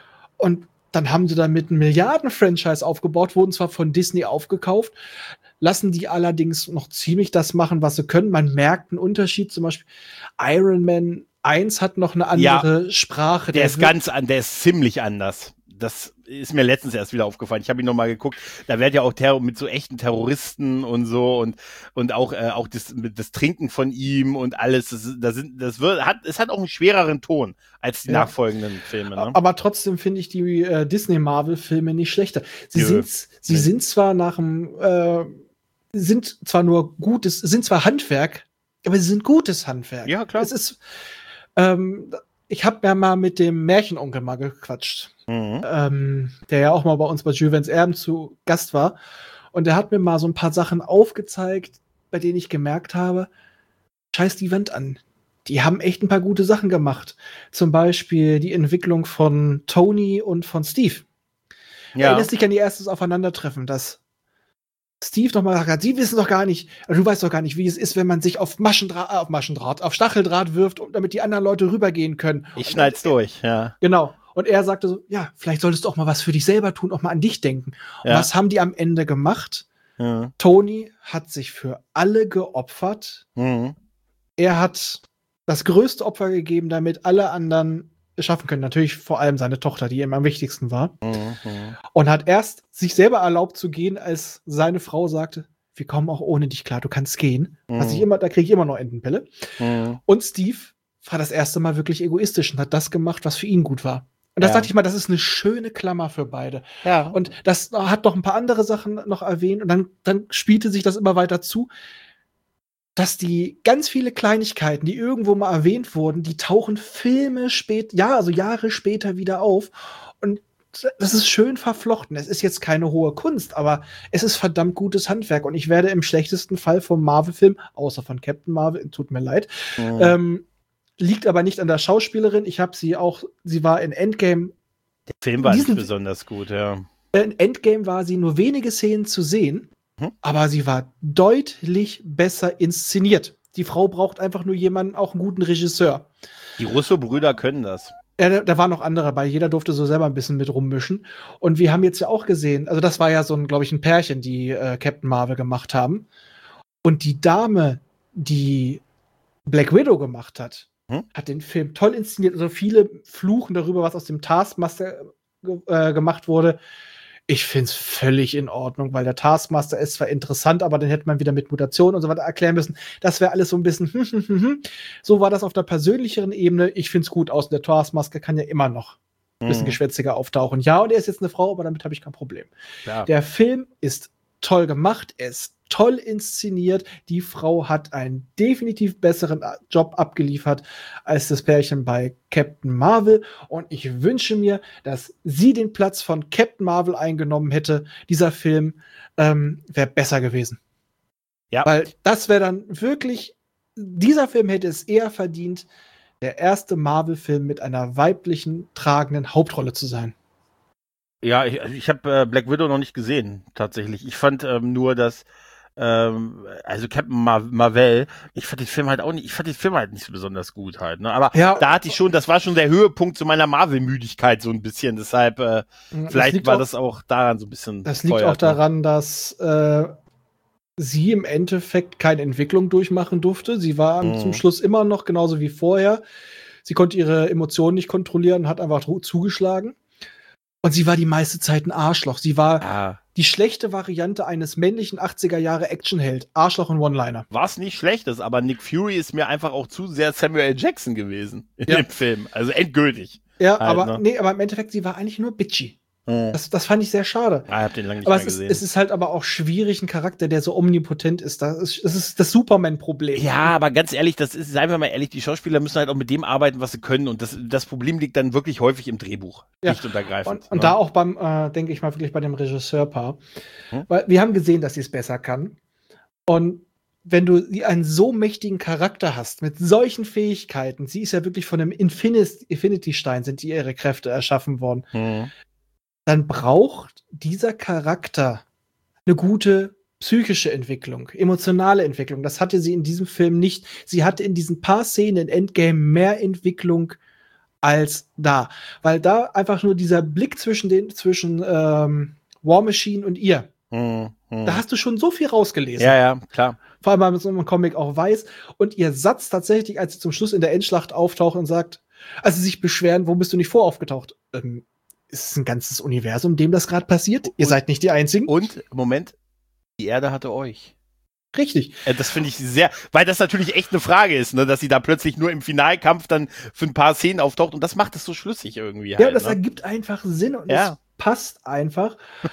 Und dann haben sie damit ein Milliarden-Franchise aufgebaut, wurden zwar von Disney aufgekauft, lassen die allerdings noch ziemlich das machen, was sie können. Man merkt einen Unterschied. Zum Beispiel Iron Man eins hat noch eine andere Sprache. Der ist wird- ganz an, der ist ziemlich anders. Das ist mir letztens erst wieder aufgefallen. Ich habe ihn noch mal geguckt. Da wird ja auch Terror mit so echten Terroristen und so und und auch äh, auch das das Trinken von ihm und alles. Das, das sind das wird hat es hat auch einen schwereren Ton als die Ja. nachfolgenden Filme. Ne? Aber trotzdem finde ich die äh, Disney-Marvel-Filme nicht schlechter. Sie, Nö. sind, sie Nee. sind zwar nach dem, äh, sind zwar nur gutes, sind zwar Handwerk, aber sie sind gutes Handwerk. Ja, klar. Es ist, ähm, ich habe ja mal mit dem Märchenonkel mal gequatscht, Mhm. ähm, der ja auch mal bei uns bei Jules Verne's Erben zu Gast war. Und der hat mir mal so ein paar Sachen aufgezeigt, bei denen ich gemerkt habe, scheiß die Wand an. Die haben echt ein paar gute Sachen gemacht. Zum Beispiel die Entwicklung von Tony und von Steve. Ja. Erinnerst dich an die erstes Aufeinandertreffen, dass Steve noch mal gesagt hat, sie wissen doch gar nicht, du weißt doch gar nicht, wie es ist, wenn man sich auf Maschendraht, äh, auf Maschendraht, auf Stacheldraht wirft, um, damit die anderen Leute rübergehen können. Ich Und- schneid's durch. Ja. Genau. Und er sagte so, ja, vielleicht solltest du auch mal was für dich selber tun, auch mal an dich denken. Und Ja. was haben die am Ende gemacht? Mhm. Tony hat sich für alle geopfert. Mhm. Er hat das größte Opfer gegeben, damit alle anderen es schaffen können. Natürlich vor allem seine Tochter, die ihm am wichtigsten war. Mhm. Und hat erst sich selber erlaubt zu gehen, als seine Frau sagte, wir kommen auch ohne dich klar, du kannst gehen. Mhm. Was ich immer, da kriege ich immer noch Entenpelle. Mhm. Und Steve war das erste Mal wirklich egoistisch und hat das gemacht, was für ihn gut war. Und das Ja. dachte ich mal, das ist eine schöne Klammer für beide. Ja. Und das hat noch ein paar andere Sachen noch erwähnt und dann, dann spielte sich das immer weiter zu, dass die ganz viele Kleinigkeiten, die irgendwo mal erwähnt wurden, die tauchen Filme spät, ja, also Jahre später wieder auf. Und das ist schön verflochten. Es ist jetzt keine hohe Kunst, aber es ist verdammt gutes Handwerk. Und ich werde im schlechtesten Fall vom Marvel-Film, außer von Captain Marvel, tut mir leid, Mhm. ähm, liegt aber nicht an der Schauspielerin. Ich habe sie auch, sie war in Endgame. Der Film war nicht diesen- besonders gut, ja. In Endgame war sie nur wenige Szenen zu sehen, Mhm. aber sie war deutlich besser inszeniert. Die Frau braucht einfach nur jemanden, auch einen guten Regisseur. Die Russo-Brüder können das. Ja, da, da waren noch andere dabei. Jeder durfte so selber ein bisschen mit rummischen. Und wir haben jetzt ja auch gesehen, also das war ja so ein, glaube ich, ein Pärchen, die äh, Captain Marvel gemacht haben. Und die Dame, die Black Widow gemacht hat, Hm? hat den Film toll inszeniert. Also viele fluchen darüber, was aus dem Taskmaster ge äh, gemacht wurde. Ich find's völlig in Ordnung, weil der Taskmaster ist zwar interessant, aber den hätte man wieder mit Mutationen und so weiter erklären müssen. Das wäre alles so ein bisschen hm, hm, hm, hm. So war das auf der persönlicheren Ebene. Ich find's gut aus. Der Taskmaster kann ja immer noch ein bisschen mhm. geschwätziger auftauchen. Ja, und er ist jetzt eine Frau, aber damit habe ich kein Problem. Ja. Der Film ist toll gemacht, er ist toll inszeniert. Die Frau hat einen definitiv besseren Job abgeliefert als das Pärchen bei Captain Marvel. Und ich wünsche mir, dass sie den Platz von Captain Marvel eingenommen hätte. Dieser Film ähm, wäre besser gewesen. Ja. Weil das wäre dann wirklich, dieser Film hätte es eher verdient, der erste Marvel-Film mit einer weiblichen, tragenden Hauptrolle zu sein. Ja, ich, ich habe äh, Black Widow noch nicht gesehen, tatsächlich. Ich fand ähm, nur, dass ähm, also Captain Mar- Marvel, ich fand den Film halt auch nicht, ich fand den Film halt nicht so besonders gut halt, ne? Aber ja, da hatte ich schon, das war schon der Höhepunkt zu meiner Marvel-Müdigkeit so ein bisschen, deshalb äh, vielleicht war auch, das auch daran so ein bisschen. Das liegt auch daran, dass äh, sie im Endeffekt keine Entwicklung durchmachen durfte. Sie war mhm. zum Schluss immer noch genauso wie vorher. Sie konnte ihre Emotionen nicht kontrollieren, hat einfach zugeschlagen. Und sie war die meiste Zeit ein Arschloch. Sie war ah. die schlechte Variante eines männlichen achtziger-Jahre-Actionheld. Arschloch und One-Liner. Was nicht schlecht ist, aber Nick Fury ist mir einfach auch zu sehr Samuel L. Jackson gewesen in ja. dem Film. Also endgültig. Ja, halt, aber ne? nee, aber im Endeffekt, sie war eigentlich nur bitchy. Hm. Das, das fand ich sehr schade. Ah, ich hab den lange nicht aber mehr es gesehen. Ist, es ist halt aber auch schwierig, ein Charakter, der so omnipotent ist. Das ist, das ist das Superman-Problem. Ja, aber ganz ehrlich, das ist, seien wir mal ehrlich, die Schauspieler müssen halt auch mit dem arbeiten, was sie können. Und das, das Problem liegt dann wirklich häufig im Drehbuch. Ja. Nicht untergreifend. Und, und ne? da auch beim, äh, denke ich mal, wirklich bei dem Regisseurpaar. Hm? Weil wir haben gesehen, dass sie es besser kann. Und wenn du einen so mächtigen Charakter hast, mit solchen Fähigkeiten, sie ist ja wirklich von einem Infinity-Stein, sind die ihre Kräfte erschaffen worden. Hm. Dann braucht dieser Charakter eine gute psychische Entwicklung, emotionale Entwicklung. Das hatte sie in diesem Film nicht. Sie hatte in diesen paar Szenen in Endgame mehr Entwicklung als da. Weil da einfach nur dieser Blick zwischen den, zwischen ähm, War Machine und ihr, hm, hm. da hast du schon so viel rausgelesen. Ja, ja, klar. Vor allem, weil man so einem Comic auch weiß. Und ihr Satz tatsächlich, als sie zum Schluss in der Endschlacht auftaucht und sagt, als sie sich beschweren, wo bist du nicht voraufgetaucht? Ähm, Es ist ein ganzes Universum, dem das gerade passiert. Ihr und, seid nicht die Einzigen. Und, Moment, die Erde hatte euch. Richtig. Äh, das finde ich sehr, weil das natürlich echt eine Frage ist, ne, dass sie da plötzlich nur im Finalkampf dann für ein paar Szenen auftaucht und das macht es so schlüssig irgendwie halt. Ja, das ne? ergibt einfach Sinn und ja. es passt einfach.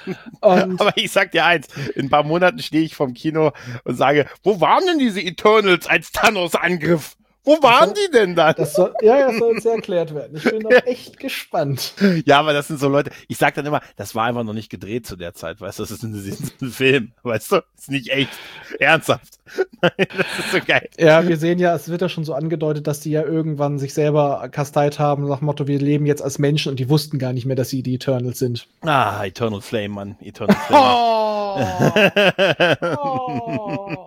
Und aber ich sag dir eins, in ein paar Monaten stehe ich vom Kino und sage, wo waren denn diese Eternals als Thanos angriff? Wo waren das soll, die denn dann? Das soll, ja, das soll jetzt erklärt werden. Ich bin noch echt gespannt. Ja, aber das sind so Leute, ich sag dann immer, das war einfach noch nicht gedreht zu der Zeit, weißt du, das ist ein, das ist ein Film, weißt du, das ist nicht echt, ernsthaft. Das ist so geil. Ja, wir sehen ja, es wird ja schon so angedeutet, dass die ja irgendwann sich selber kasteit haben, nach dem Motto, wir leben jetzt als Menschen und die wussten gar nicht mehr, dass sie die Eternals sind. Ah, Eternal Flame, Mann, Eternal Flame. Oh. Oh.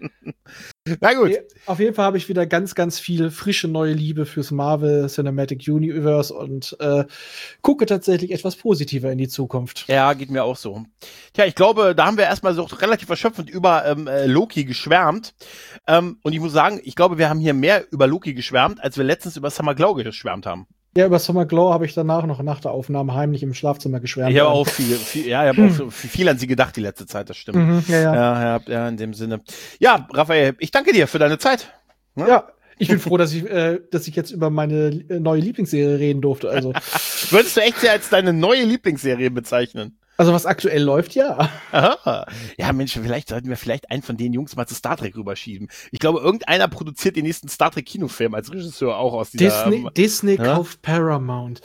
Na gut. Auf jeden Fall habe ich wieder ganz, ganz viel frische neue Liebe fürs Marvel Cinematic Universe und äh, gucke tatsächlich etwas positiver in die Zukunft. Ja, geht mir auch so. Tja, ich glaube, da haben wir erstmal so relativ erschöpfend über ähm, Loki geschwärmt. Ähm, und ich muss sagen, ich glaube, wir haben hier mehr über Loki geschwärmt, als wir letztens über Summer Glau geschwärmt haben. Ja, über Summer Glau habe ich danach noch nach der Aufnahme heimlich im Schlafzimmer geschwärmt. Ich habe auch viel, viel, ja, ich habe hm. auch viel an sie gedacht die letzte Zeit, das stimmt. Mhm, ja, ja. Ja, ja, ja, in dem Sinne. Ja, Raphael, ich danke dir für deine Zeit. Ja, ja ich bin froh, dass ich, äh, dass ich jetzt über meine neue Lieblingsserie reden durfte. Also würdest du echt sie als deine neue Lieblingsserie bezeichnen? Also was aktuell läuft, ja. Aha. Ja, Mensch, vielleicht sollten wir vielleicht einen von den Jungs mal zu Star Trek rüberschieben. Ich glaube, irgendeiner produziert den nächsten Star Trek Kinofilm als Regisseur auch aus dieser... Disney, ähm, Disney ja? kauft Paramount.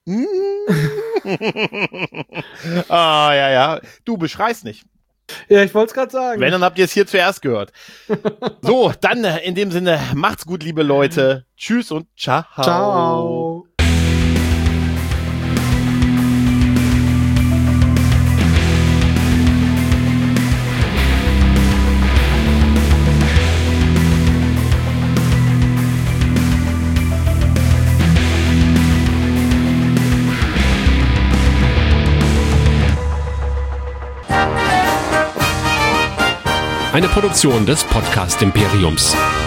Ah, ja, ja. Du beschreist nicht. Ja, ich wollte es gerade sagen. Wenn, dann habt ihr es hier zuerst gehört. So, dann in dem Sinne, macht's gut, liebe Leute. Tschüss und ciao. Ciao. Eine Produktion des Podcast Imperiums.